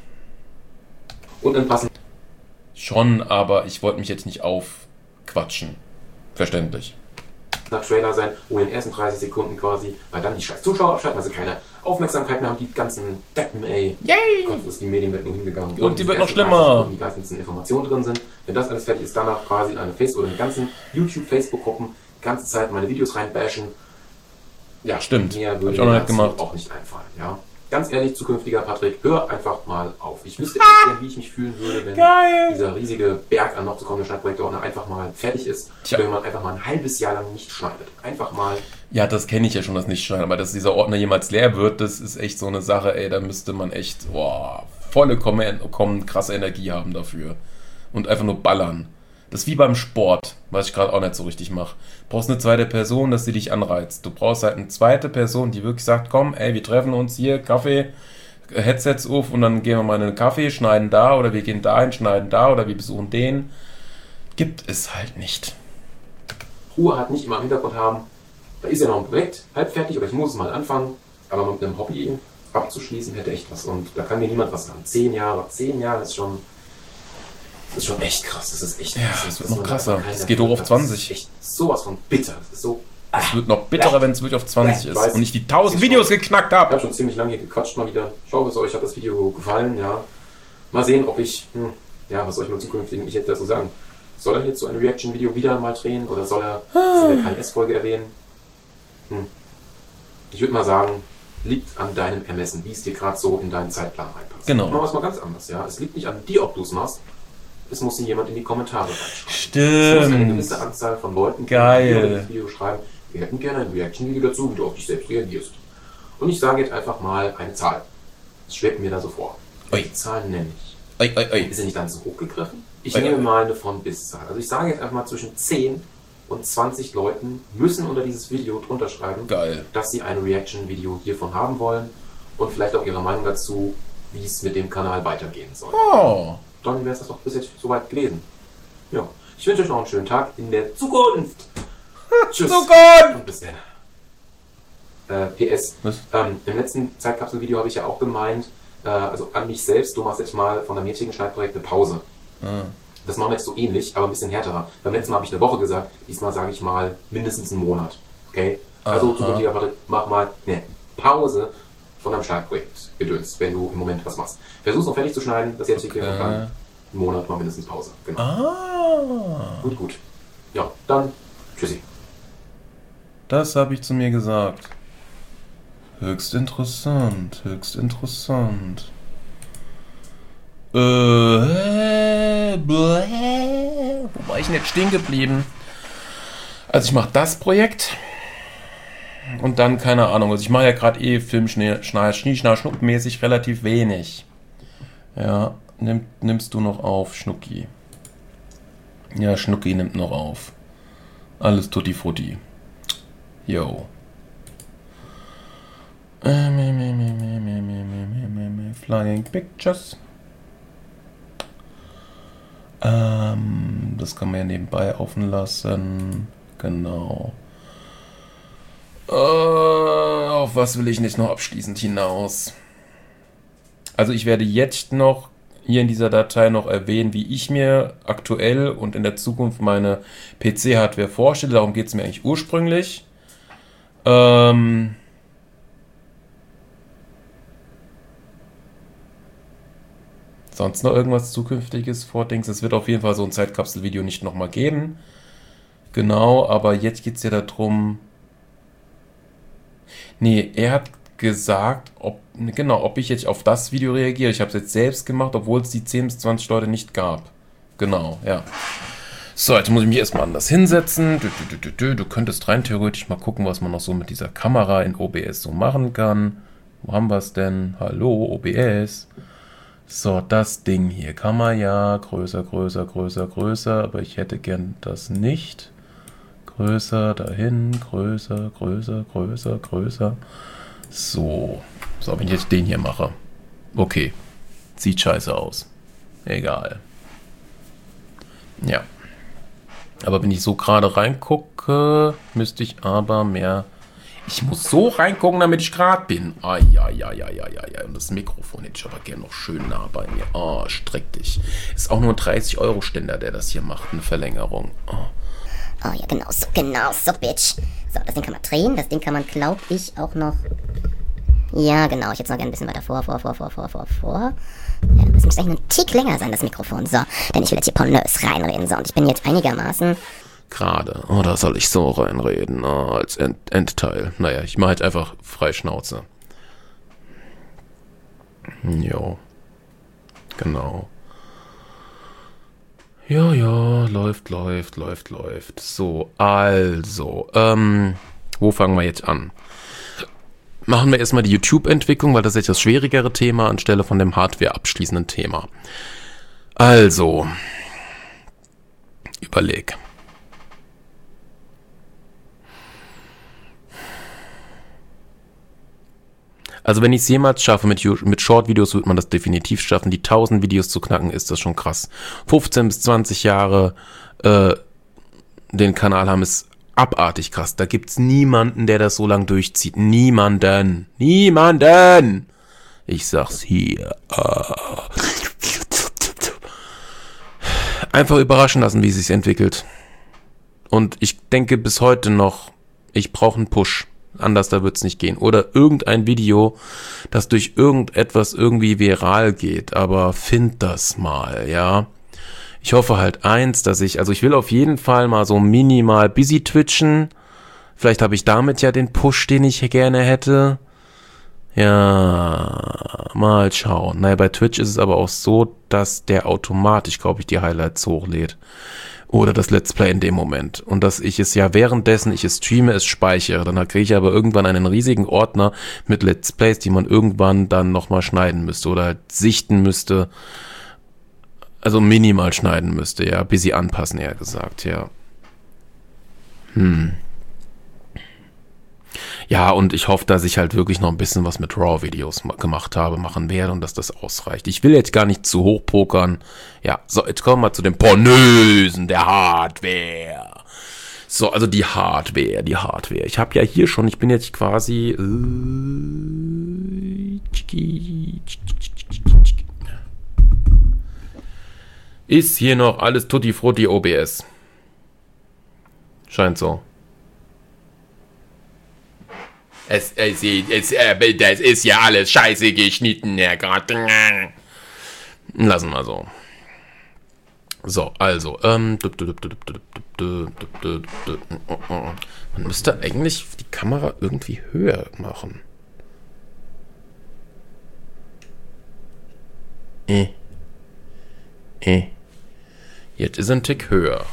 Und dann passen Schon, aber ich wollte mich jetzt nicht aufquatschen. Verständlich. Trailer sein, wo in den ersten 30 Sekunden quasi, weil dann die scheiß Zuschauer abschalten, weil sie keine Aufmerksamkeit mehr haben, die ganzen Deppen, ey. Yay! Gott, wo ist die Medienwelt nur hingegangen? Und die wird noch ersten 30 schlimmer. Sekunden, die ganzen Informationen drin sind. Wenn das alles fertig ist, danach quasi in eine Facebook- oder in den ganzen YouTube-Facebook-Gruppen die ganze Zeit meine Videos reinbashen. Ja, Stimmt. Mehr Hab würde ich auch noch mir nicht dazu gemacht. auch nicht einfallen, ja. Ganz ehrlich, zukünftiger Patrick, hör einfach mal auf. Ich wüsste echt gern, wie ich mich fühlen würde, wenn dieser riesige Berg an noch zu kommenden Schneidprojektoren einfach mal fertig ist. Tja. Wenn man einfach mal ein halbes Jahr lang nicht schneidet. Einfach mal. Ja, das kenne ich ja schon, das Nichtschneiden, aber dass dieser Ordner jemals leer wird, das ist echt so eine Sache, ey, da müsste man echt volle krasse Energie haben dafür. Und einfach nur ballern. Das ist wie beim Sport, was ich gerade auch nicht so richtig mache. Du brauchst eine zweite Person, dass sie dich anreizt. Du brauchst halt eine zweite Person, die wirklich sagt, komm, ey, wir treffen uns hier, Kaffee, Headsets auf und dann gehen wir mal in einen Kaffee, schneiden da oder wir gehen dahin, schneiden da oder wir besuchen den. Gibt es halt nicht. Ruhe hat nicht immer im Hintergrund haben. Da ist ja noch ein Projekt, halb fertig, oder ich muss es mal anfangen. Aber mit einem Hobby abzuschließen, hätte echt was. Und da kann mir niemand was sagen. 10 Jahre ist schon echt krass. Das ist echt krass. Ja, es wird noch krasser. Es geht hoch auf 20. Das ist echt sowas von bitter. Das ist so. Es wird noch bitterer, wenn es wirklich auf 20 ist weiß. und ich die 1000 Videos geknackt Ich habe. habe schon ziemlich lange hier gequatscht mal wieder. Ich hoffe, euch hat das Video gefallen. Ja. Mal sehen, ob ich, was soll ich mal zukünftigen, ich hätte dazu sagen. Soll er jetzt so ein Reaction-Video wieder mal drehen oder soll er das in der KS-Folge erwähnen? Ich würde mal sagen, liegt an deinem Ermessen, wie es dir gerade so in deinen Zeitplan reinpasst. Genau. Machen wir es mal ganz anders, ja. Es liegt nicht an dir, ob du es machst. Es muss dir jemand in die Kommentare reinschreiben. Es muss eine gewisse Stimmt. Anzahl von Leuten, Geil. die unter das Video schreiben, wir hätten gerne ein Reaction-Video dazu, wie du auf dich selbst reagierst. Und ich sage jetzt einfach mal eine Zahl. Das schwebt mir da so vor. Ui. Die Zahl nenne ich. Ui. Ist ja nicht ganz so hochgegriffen. Ich Ui. nehme mal eine von-bis-Zahl. Also ich sage jetzt einfach mal zwischen 10 und 20 Leuten müssen unter dieses Video drunter schreiben, Geil. dass sie ein Reaction-Video hiervon haben wollen und vielleicht auch ihre Meinung dazu, wie es mit dem Kanal weitergehen soll. Oh. Dann wäre es das doch bis jetzt soweit gewesen. Ja, ich wünsche euch noch einen schönen Tag in der Zukunft. Tschüss. Zukunft. Und bis dann. PS. Was? Im letzten Zeitkapsel-Video habe ich ja auch gemeint, also an mich selbst, du machst jetzt mal von deinem jetzigen Schneidprojekt eine Pause. Das machen wir jetzt so ähnlich, aber ein bisschen härterer. Beim letzten Mal habe ich eine Woche gesagt, diesmal sage ich mal mindestens einen Monat. Okay? Also Aha. zukünftiger Patrick, mach mal eine Pause von deinem Schneidprojekt gedönst, wenn du im Moment was machst. Versuch's noch fertig zu schneiden, das jetzt hier und dann einen Monat mal mindestens Pause. Genau. Ah. Gut. Ja, dann tschüssi. Das habe ich zu mir gesagt. Höchst interessant, höchst interessant. Wo war ich denn jetzt stehen geblieben? Also ich mache das Projekt und dann, keine Ahnung, also ich mache ja gerade Film, Schnie, Schnupp mäßig relativ wenig. Ja, Nimmst du noch auf, Schnucki? Ja, Schnucki nimmt noch auf. Alles tutti frutti. Yo. Flying Pictures. Das kann man ja nebenbei offen lassen. Genau. Auf was will ich nicht noch abschließend hinaus? Also ich werde jetzt noch hier in dieser Datei noch erwähnen, wie ich mir aktuell und in der Zukunft meine PC-Hardware vorstelle. Darum geht es mir eigentlich ursprünglich. Sonst noch irgendwas Zukünftiges vordings? Es wird auf jeden Fall so ein Zeitkapsel-Video nicht nochmal geben. Genau, aber jetzt geht es ja darum... Nee, er hat gesagt, ob ich jetzt auf das Video reagiere. Ich habe es jetzt selbst gemacht, obwohl es die 10 bis 20 Leute nicht gab. Genau, ja. So, jetzt muss ich mich erstmal anders hinsetzen. Du könntest rein theoretisch mal gucken, was man noch so mit dieser Kamera in OBS so machen kann. Wo haben wir es denn? Hallo, OBS. So, das Ding hier kann man ja größer, aber ich hätte gern das nicht. Größer, dahin, größer. So, wenn ich jetzt den hier mache. Okay, sieht scheiße aus. Egal. Ja. Aber wenn ich so gerade reingucke, müsste ich aber mehr... Ich muss so reingucken, damit ich gerade bin. Ja. Und das Mikrofon hätte ich aber gerne noch schön nah bei mir. Oh, streck dich. Ist auch nur ein 30-Euro-Ständer, der das hier macht, eine Verlängerung. Oh ja, genau so, Bitch. So, das Ding kann man drehen, das Ding kann man, glaube ich, auch noch... Ja, genau, ich hätte es noch gerne ein bisschen weiter vor. Ja, das muss eigentlich einen Tick länger sein, das Mikrofon. So, denn ich will jetzt hier pornös reinreden. So, und ich bin jetzt einigermaßen... Gerade. Oder soll ich so reinreden? Als Endteil. Naja, ich mache halt einfach frei Schnauze. Jo. Genau. Ja, läuft. So, also, wo fangen wir jetzt an? Machen wir erstmal die YouTube-Entwicklung, weil das ist jetzt das schwierigere Thema anstelle von dem Hardware-abschließenden Thema. Also, überleg. Also wenn ich es jemals schaffe, mit Short-Videos wird man das definitiv schaffen. Die 1000 Videos zu knacken, ist das schon krass. 15 bis 20 Jahre den Kanal haben, ist abartig krass. Da gibt's niemanden, der das so lang durchzieht. Niemanden! Ich sag's hier. Einfach überraschen lassen, wie es sich entwickelt. Und ich denke bis heute noch, ich brauche einen Push. Anders, da wird's nicht gehen. Oder irgendein Video, das durch irgendetwas irgendwie viral geht. Aber find das mal, ja. Ich hoffe halt dass ich will auf jeden Fall mal so minimal busy twitchen. Vielleicht habe ich damit ja den Push, den ich gerne hätte. Ja, mal schauen. Naja, bei Twitch ist es aber auch so, dass der automatisch, glaube ich, die Highlights hochlädt. Oder das Let's Play in dem Moment. Und dass ich es ja währenddessen ich es streame, es speichere. Dann kriege ich aber irgendwann einen riesigen Ordner mit Let's Plays, die man irgendwann dann nochmal schneiden müsste oder halt sichten müsste. Also minimal schneiden müsste, ja. Busy anpassen, eher gesagt, ja. Ja, und ich hoffe, dass ich halt wirklich noch ein bisschen was mit RAW-Videos machen werde und dass das ausreicht. Ich will jetzt gar nicht zu hoch pokern. Ja, so, jetzt kommen wir zu dem Pornösen der Hardware. So, also die Hardware. Ich habe ja hier schon, ich bin jetzt quasi... Ist hier noch alles Tutti Frutti OBS? Scheint so. Das ist ja alles scheiße geschnitten, Herr Gott. Lassen wir so. So, also, man müsste eigentlich die Kamera irgendwie höher machen. Jetzt ist ein Tick höher.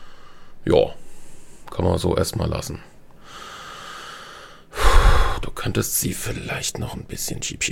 Ja, kann man so erstmal lassen. Du könntest sie vielleicht noch ein bisschen schieb.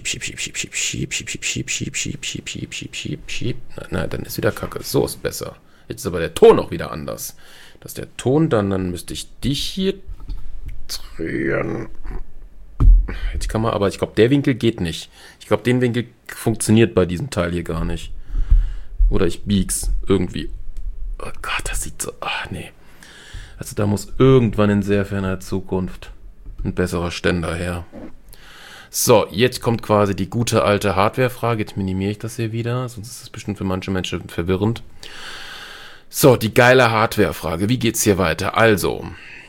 Nein, dann ist wieder Kacke. So ist besser. Jetzt ist aber der Ton auch wieder anders. Das ist der Ton, dann müsste ich dich hier drehen. Jetzt kann man, aber ich glaube, der Winkel geht nicht. Ich glaube, den Winkel funktioniert bei diesem Teil hier gar nicht. Oder ich bieg's irgendwie. Oh Gott, das sieht so... Ach, nee. Also da muss irgendwann in sehr ferner Zukunft ein besserer Ständer her. So, jetzt kommt quasi die gute alte Hardware-Frage. Jetzt minimiere ich das hier wieder, sonst ist das bestimmt für manche Menschen verwirrend. So, die geile Hardware-Frage. Wie geht's hier weiter? Also,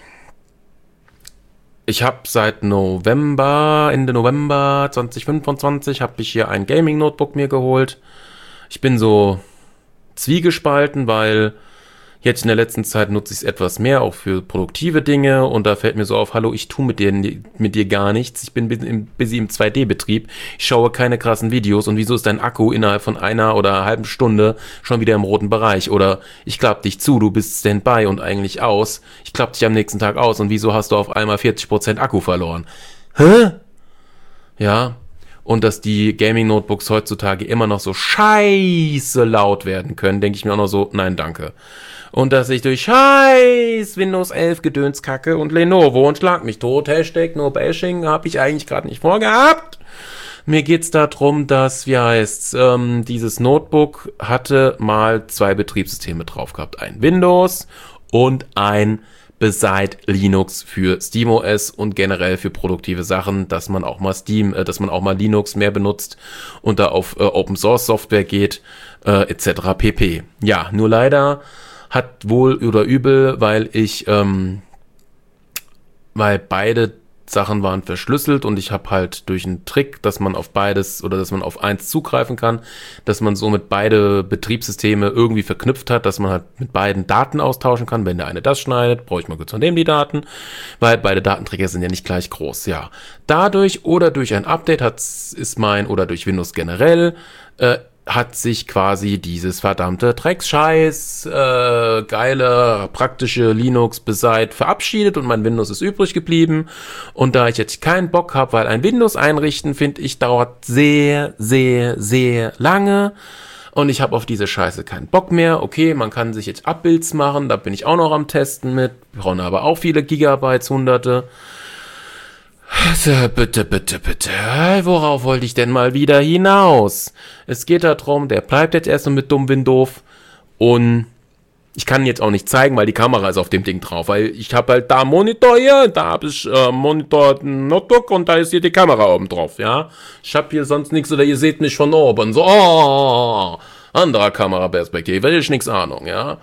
ich habe seit Ende November 2025 habe ich hier ein Gaming-Notebook mir geholt. Ich bin so zwiegespalten, weil jetzt in der letzten Zeit nutze ich es etwas mehr, auch für produktive Dinge. Und da fällt mir so auf, hallo, ich tue mit dir gar nichts. Ich bin busy im 2D-Betrieb. Ich schaue keine krassen Videos. Und wieso ist dein Akku innerhalb von einer oder einer halben Stunde schon wieder im roten Bereich? Oder ich klapp dich zu, du bist Standby und eigentlich aus. Ich klapp dich am nächsten Tag aus. Und wieso hast du auf einmal 40% Akku verloren? Hä? Ja. Und dass die Gaming-Notebooks heutzutage immer noch so scheiße laut werden können, denke ich mir auch noch so, nein, danke. Und dass ich durch scheiß Windows 11 Gedönskacke und Lenovo und schlag mich tot, Hashtag no bashing, habe ich eigentlich gerade nicht vorgehabt. Mir geht's darum, dass, dieses Notebook hatte mal 2 Betriebssysteme drauf gehabt. Ein Windows und ein Beside Linux für SteamOS und generell für produktive Sachen, dass man auch mal Linux mehr benutzt und da auf Open Source Software geht, etc. pp. Ja, nur leider hat wohl oder übel, weil beide Sachen waren verschlüsselt und ich habe halt durch einen Trick, dass man auf beides oder dass man auf eins zugreifen kann, dass man somit beide Betriebssysteme irgendwie verknüpft hat, dass man halt mit beiden Daten austauschen kann. Wenn der eine das schneidet, brauche ich mal kurz von dem die Daten, weil beide Datenträger sind ja nicht gleich groß. Ja, dadurch oder durch ein Update oder durch Windows generell hat sich quasi dieses verdammte Dreckscheiß, geile, praktische Linux-Beside verabschiedet und mein Windows ist übrig geblieben. Und da ich jetzt keinen Bock habe, weil ein Windows einrichten, finde ich, dauert sehr, sehr, sehr lange. Und ich habe auf diese Scheiße keinen Bock mehr. Okay, man kann sich jetzt Abbuilds machen, da bin ich auch noch am Testen mit. Wir brauchen aber auch viele Gigabytes, Hunderte. Bitte. Worauf wollte ich denn mal wieder hinaus? Es geht darum, der bleibt jetzt erst mit dumm Win doof. Und ich kann jetzt auch nicht zeigen, weil die Kamera ist auf dem Ding drauf. Weil ich habe halt da einen Monitor hier, da habe ich Monitor, Notebook und da ist hier die Kamera oben drauf, ja. Ich habe hier sonst nichts oder ihr seht mich von oben. So, anderer Kameraperspektive, ich nichts Ahnung, ja.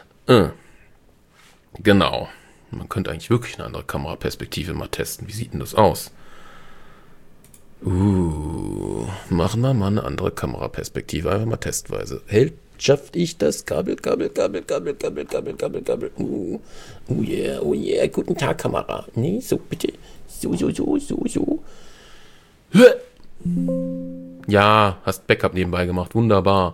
Genau. Man könnte eigentlich wirklich eine andere Kameraperspektive mal testen. Wie sieht denn das aus? Machen wir mal eine andere Kameraperspektive. Einfach mal testweise. Schafft ich das? Kabel. Oh yeah. Guten Tag, Kamera. Nee, so, bitte. So. Ja, hast Backup nebenbei gemacht. Wunderbar.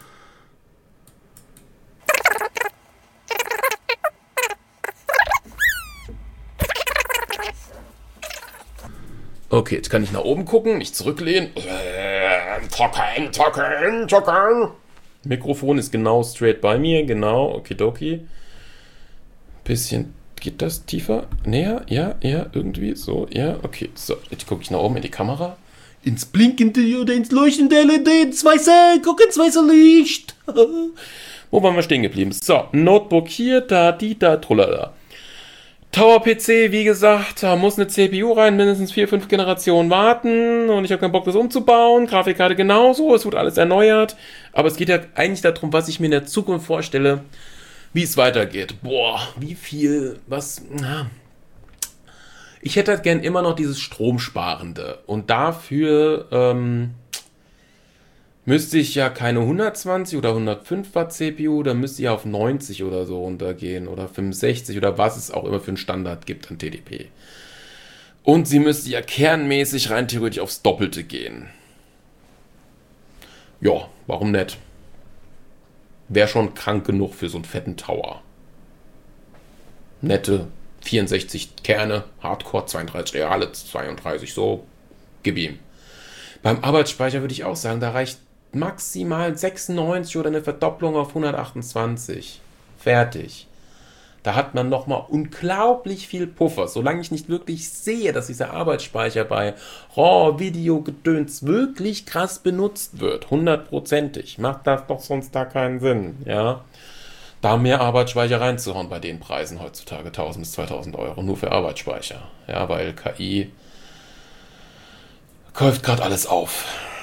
Okay, jetzt kann ich nach oben gucken, nicht zurücklehnen. Trocken. Mikrofon ist genau straight bei mir, genau, okidoki. Bisschen, geht das tiefer? Näher? Ja, irgendwie, so, ja, okay. So, jetzt gucke ich nach oben in die Kamera. Ins blinkende oder ins leuchtende LED, ins weiße Licht. Wo waren wir stehen geblieben? So, Notebook hier, da, trullala. Tower PC, wie gesagt, da muss eine CPU rein, mindestens 4-5 Generationen warten und ich habe keinen Bock, das umzubauen. Grafikkarte genauso, es wird alles erneuert. Aber es geht ja eigentlich darum, was ich mir in der Zukunft vorstelle, wie es weitergeht. Wie viel, ich hätte halt gern immer noch dieses Stromsparende und dafür müsste ich ja keine 120 oder 105 Watt CPU, da müsste ich ja auf 90 oder so runtergehen oder 65 oder was es auch immer für einen Standard gibt an TDP. Und sie müsste ja kernmäßig rein theoretisch aufs Doppelte gehen. Ja, warum nicht? Wäre schon krank genug für so einen fetten Tower. Nette 64 Kerne, Hardcore, 32 reale, 32 so, gib ihm. Beim Arbeitsspeicher würde ich auch sagen, da reicht maximal 96 oder eine Verdopplung auf 128. Fertig. Da hat man nochmal unglaublich viel Puffer. Solange ich nicht wirklich sehe, dass dieser Arbeitsspeicher bei RAW-Video-Gedöns wirklich krass benutzt wird, 100%ig, macht das doch sonst da keinen Sinn, ja. Da mehr Arbeitsspeicher reinzuhauen bei den Preisen heutzutage, 1000 bis 2000 Euro, nur für Arbeitsspeicher. Ja, weil KI kauft gerade alles auf.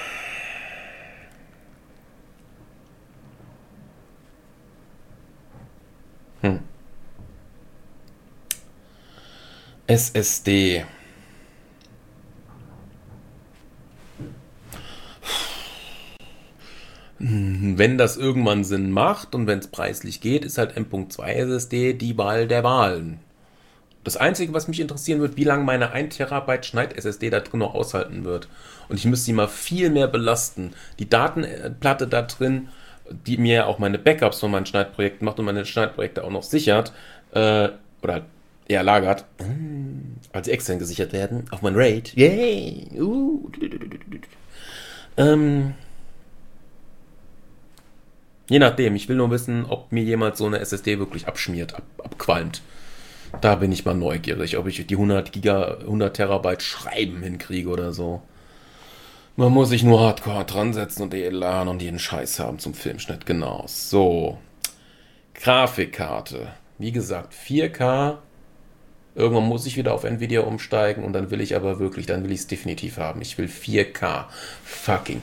SSD. Wenn das irgendwann Sinn macht und wenn es preislich geht, ist halt M.2 SSD die Wahl der Wahlen. Das Einzige, was mich interessieren wird, wie lange meine 1 Terabyte Schneid-SSD da drin noch aushalten wird. Und ich müsste sie mal viel mehr belasten. Die Datenplatte da drin, die mir auch meine Backups von meinen Schneidprojekten macht und meine Schneidprojekte auch noch sichert, oder eher lagert, weil sie extern gesichert werden, auf mein RAID. Yay! Je nachdem, ich will nur wissen, ob mir jemals so eine SSD wirklich abschmiert, abqualmt. Da bin ich mal neugierig, ob ich die 100 Terabyte Schreiben hinkriege oder so. Man muss sich nur Hardcore dran setzen und LAN und jeden Scheiß haben zum Filmschnitt, genau. So, Grafikkarte. Wie gesagt, 4K. Irgendwann muss ich wieder auf Nvidia umsteigen und dann will ich aber wirklich, dann will ich es definitiv haben. Ich will 4K. Fucking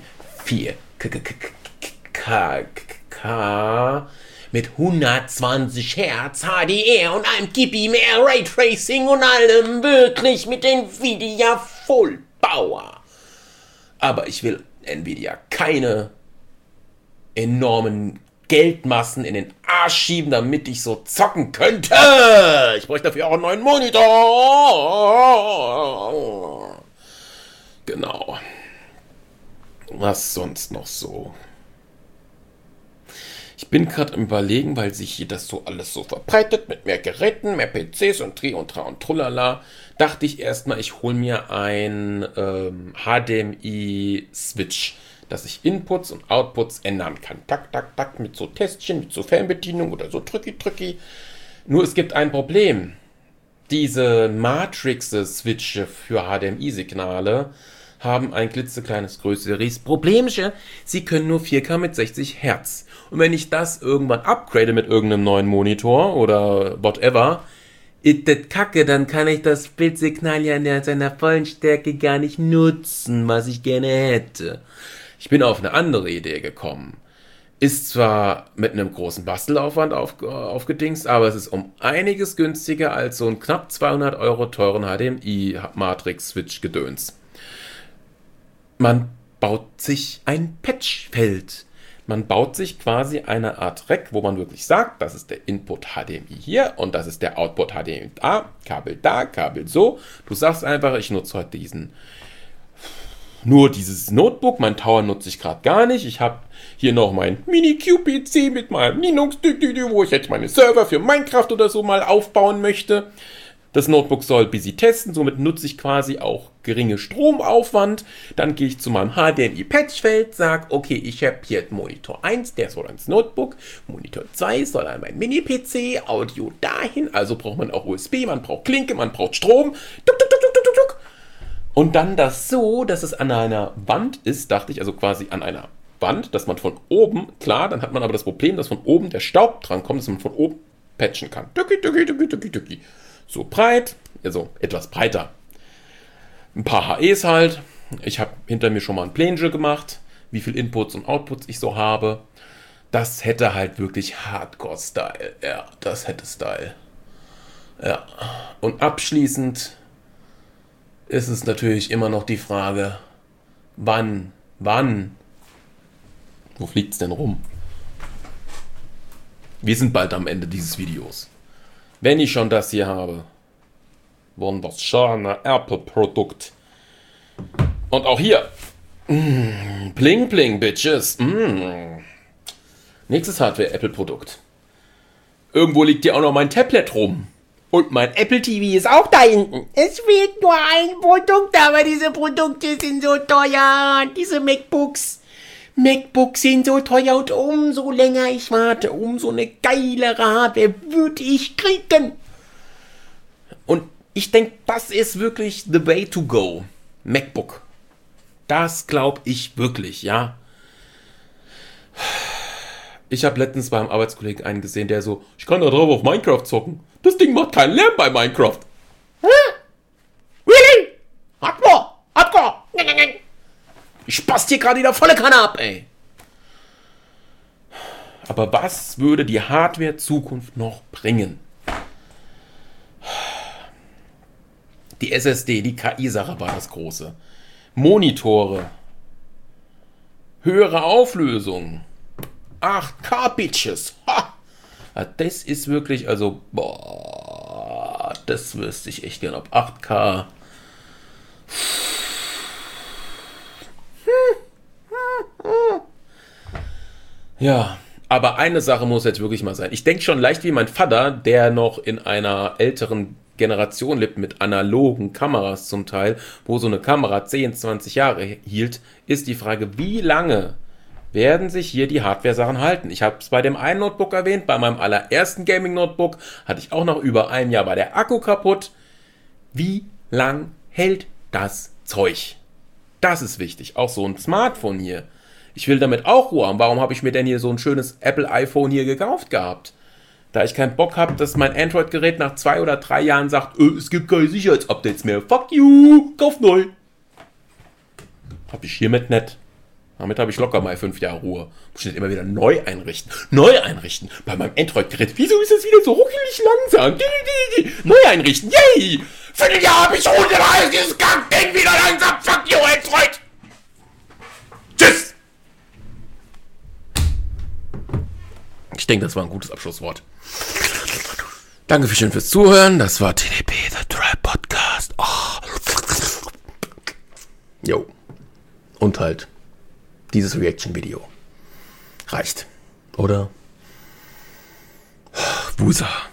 4K mit 120 Hertz HDR und einem Gibi mehr Raytracing und allem, wirklich mit Nvidia Full Power. Aber ich will Nvidia keine enormen Geldmassen in den Arsch schieben, damit ich so zocken könnte. Ich bräuchte dafür auch einen neuen Monitor. Genau. Was sonst noch so? Ich bin gerade am Überlegen, weil sich hier das so alles so verbreitet mit mehr Geräten, mehr PCs und Tri und Tra und Trullala, dachte ich erstmal, ich hole mir ein HDMI-Switch, dass ich Inputs und Outputs ändern kann. Tak, tak, tak, mit so Tästchen, mit so Fernbedienung oder so drücki. Nur es gibt ein Problem. Diese Matrix-Switche für HDMI-Signale haben ein klitzekleines größeres Problemchen. Sie können nur 4K mit 60 Hertz. Und wenn ich das irgendwann upgrade mit irgendeinem neuen Monitor oder whatever, ist das kacke, dann kann ich das Bildsignal ja in seiner vollen Stärke gar nicht nutzen, was ich gerne hätte. Ich bin auf eine andere Idee gekommen. Ist zwar mit einem großen Bastelaufwand aufgedingst, aber es ist um einiges günstiger als so ein knapp 200 Euro teuren HDMI-Matrix-Switch-Gedöns. Man baut sich ein Patchfeld. Man baut sich quasi eine Art Rack, wo man wirklich sagt, das ist der Input HDMI hier und das ist der Output HDMI da, Kabel so. Du sagst einfach, ich nutze heute nur dieses Notebook, mein Tower nutze ich gerade gar nicht. Ich habe hier noch mein Mini-QPC mit meinem Linux, wo ich jetzt meine Server für Minecraft oder so mal aufbauen möchte. Das Notebook soll busy testen, somit nutze ich quasi auch geringe Stromaufwand. Dann gehe ich zu meinem HDMI-Patchfeld, sage, okay, ich habe hier Monitor 1, der soll ans Notebook, Monitor 2 soll an mein Mini-PC, Audio dahin, also braucht man auch USB, man braucht Klinke, man braucht Strom. Und dann das so, dass es an einer Wand ist, dachte ich, also quasi an einer Wand, dass man von oben, klar, dann hat man aber das Problem, dass von oben der Staub dran kommt, dass man von oben patchen kann. So breit, also etwas breiter. Ein paar HEs halt. Ich habe hinter mir schon mal ein Plänge gemacht, wie viel Inputs und Outputs ich so habe. Das hätte halt wirklich Hardcore-Style. Ja, das hätte Style. Ja. Und abschließend ist es natürlich immer noch die Frage, wann? Wo fliegt es denn rum? Wir sind bald am Ende dieses Videos. Wenn ich schon das hier habe, wunderschöne Apple-Produkt. Und auch hier, bling bling, Bitches. Nächstes Hardware-Apple-Produkt. Irgendwo liegt hier auch noch mein Tablet rum. Und mein Apple TV ist auch da hinten. Es fehlt nur ein Produkt, aber diese Produkte sind so teuer. Diese MacBooks sind so teuer und umso länger ich warte, umso eine geilere Hardware würde ich kriegen. Und ich denke, das ist wirklich the way to go. MacBook. Das glaube ich wirklich, ja. Ich habe letztens beim Arbeitskollegen einen gesehen, der so, ich kann da drauf auf Minecraft zocken. Das Ding macht keinen Lärm bei Minecraft. Really? Hardcore. Ich spaß hier gerade wieder volle Kanne ab, ey. Aber was würde die Hardware-Zukunft noch bringen? Die SSD, die KI-Sache war das Große. Monitore. Höhere Auflösung. 8K-Bitches. Das ist wirklich, also, das wüsste ich echt gern, ob 8K. Ja, aber eine Sache muss jetzt wirklich mal sein. Ich denke schon leicht wie mein Vater, der noch in einer älteren Generation lebt mit analogen Kameras zum Teil, wo so eine Kamera 10, 20 Jahre hielt, ist die Frage, wie lange werden sich hier die Hardware-Sachen halten. Ich habe es bei dem einen Notebook erwähnt, bei meinem allerersten Gaming-Notebook hatte ich auch noch über ein Jahr, war der Akku kaputt. Wie lang hält das Zeug? Das ist wichtig. Auch so ein Smartphone hier. Ich will damit auch Ruhe haben. Warum habe ich mir denn hier so ein schönes Apple-iPhone hier gekauft gehabt? Da ich keinen Bock habe, dass mein Android-Gerät nach 2 oder 3 Jahren sagt, es gibt keine Sicherheitsupdates mehr. Fuck you, kauf neu. Hab ich hiermit nicht. Damit habe ich locker mal 5 Jahre Ruhe. Muss ich nicht immer wieder neu einrichten. Bei meinem Android-Gerät. Wieso ist das wieder so ruckelig langsam? Neu einrichten. Yay! Vierteljahr habe ich ohne dieses Kackding wieder langsam. Fuck you, Android! Tschüss! Ich denke, das war ein gutes Abschlusswort. Danke fürs Zuhören. Das war TDP, The Tribe Podcast. Jo. Und halt dieses Reaction-Video. Reicht. Oder? Wusa.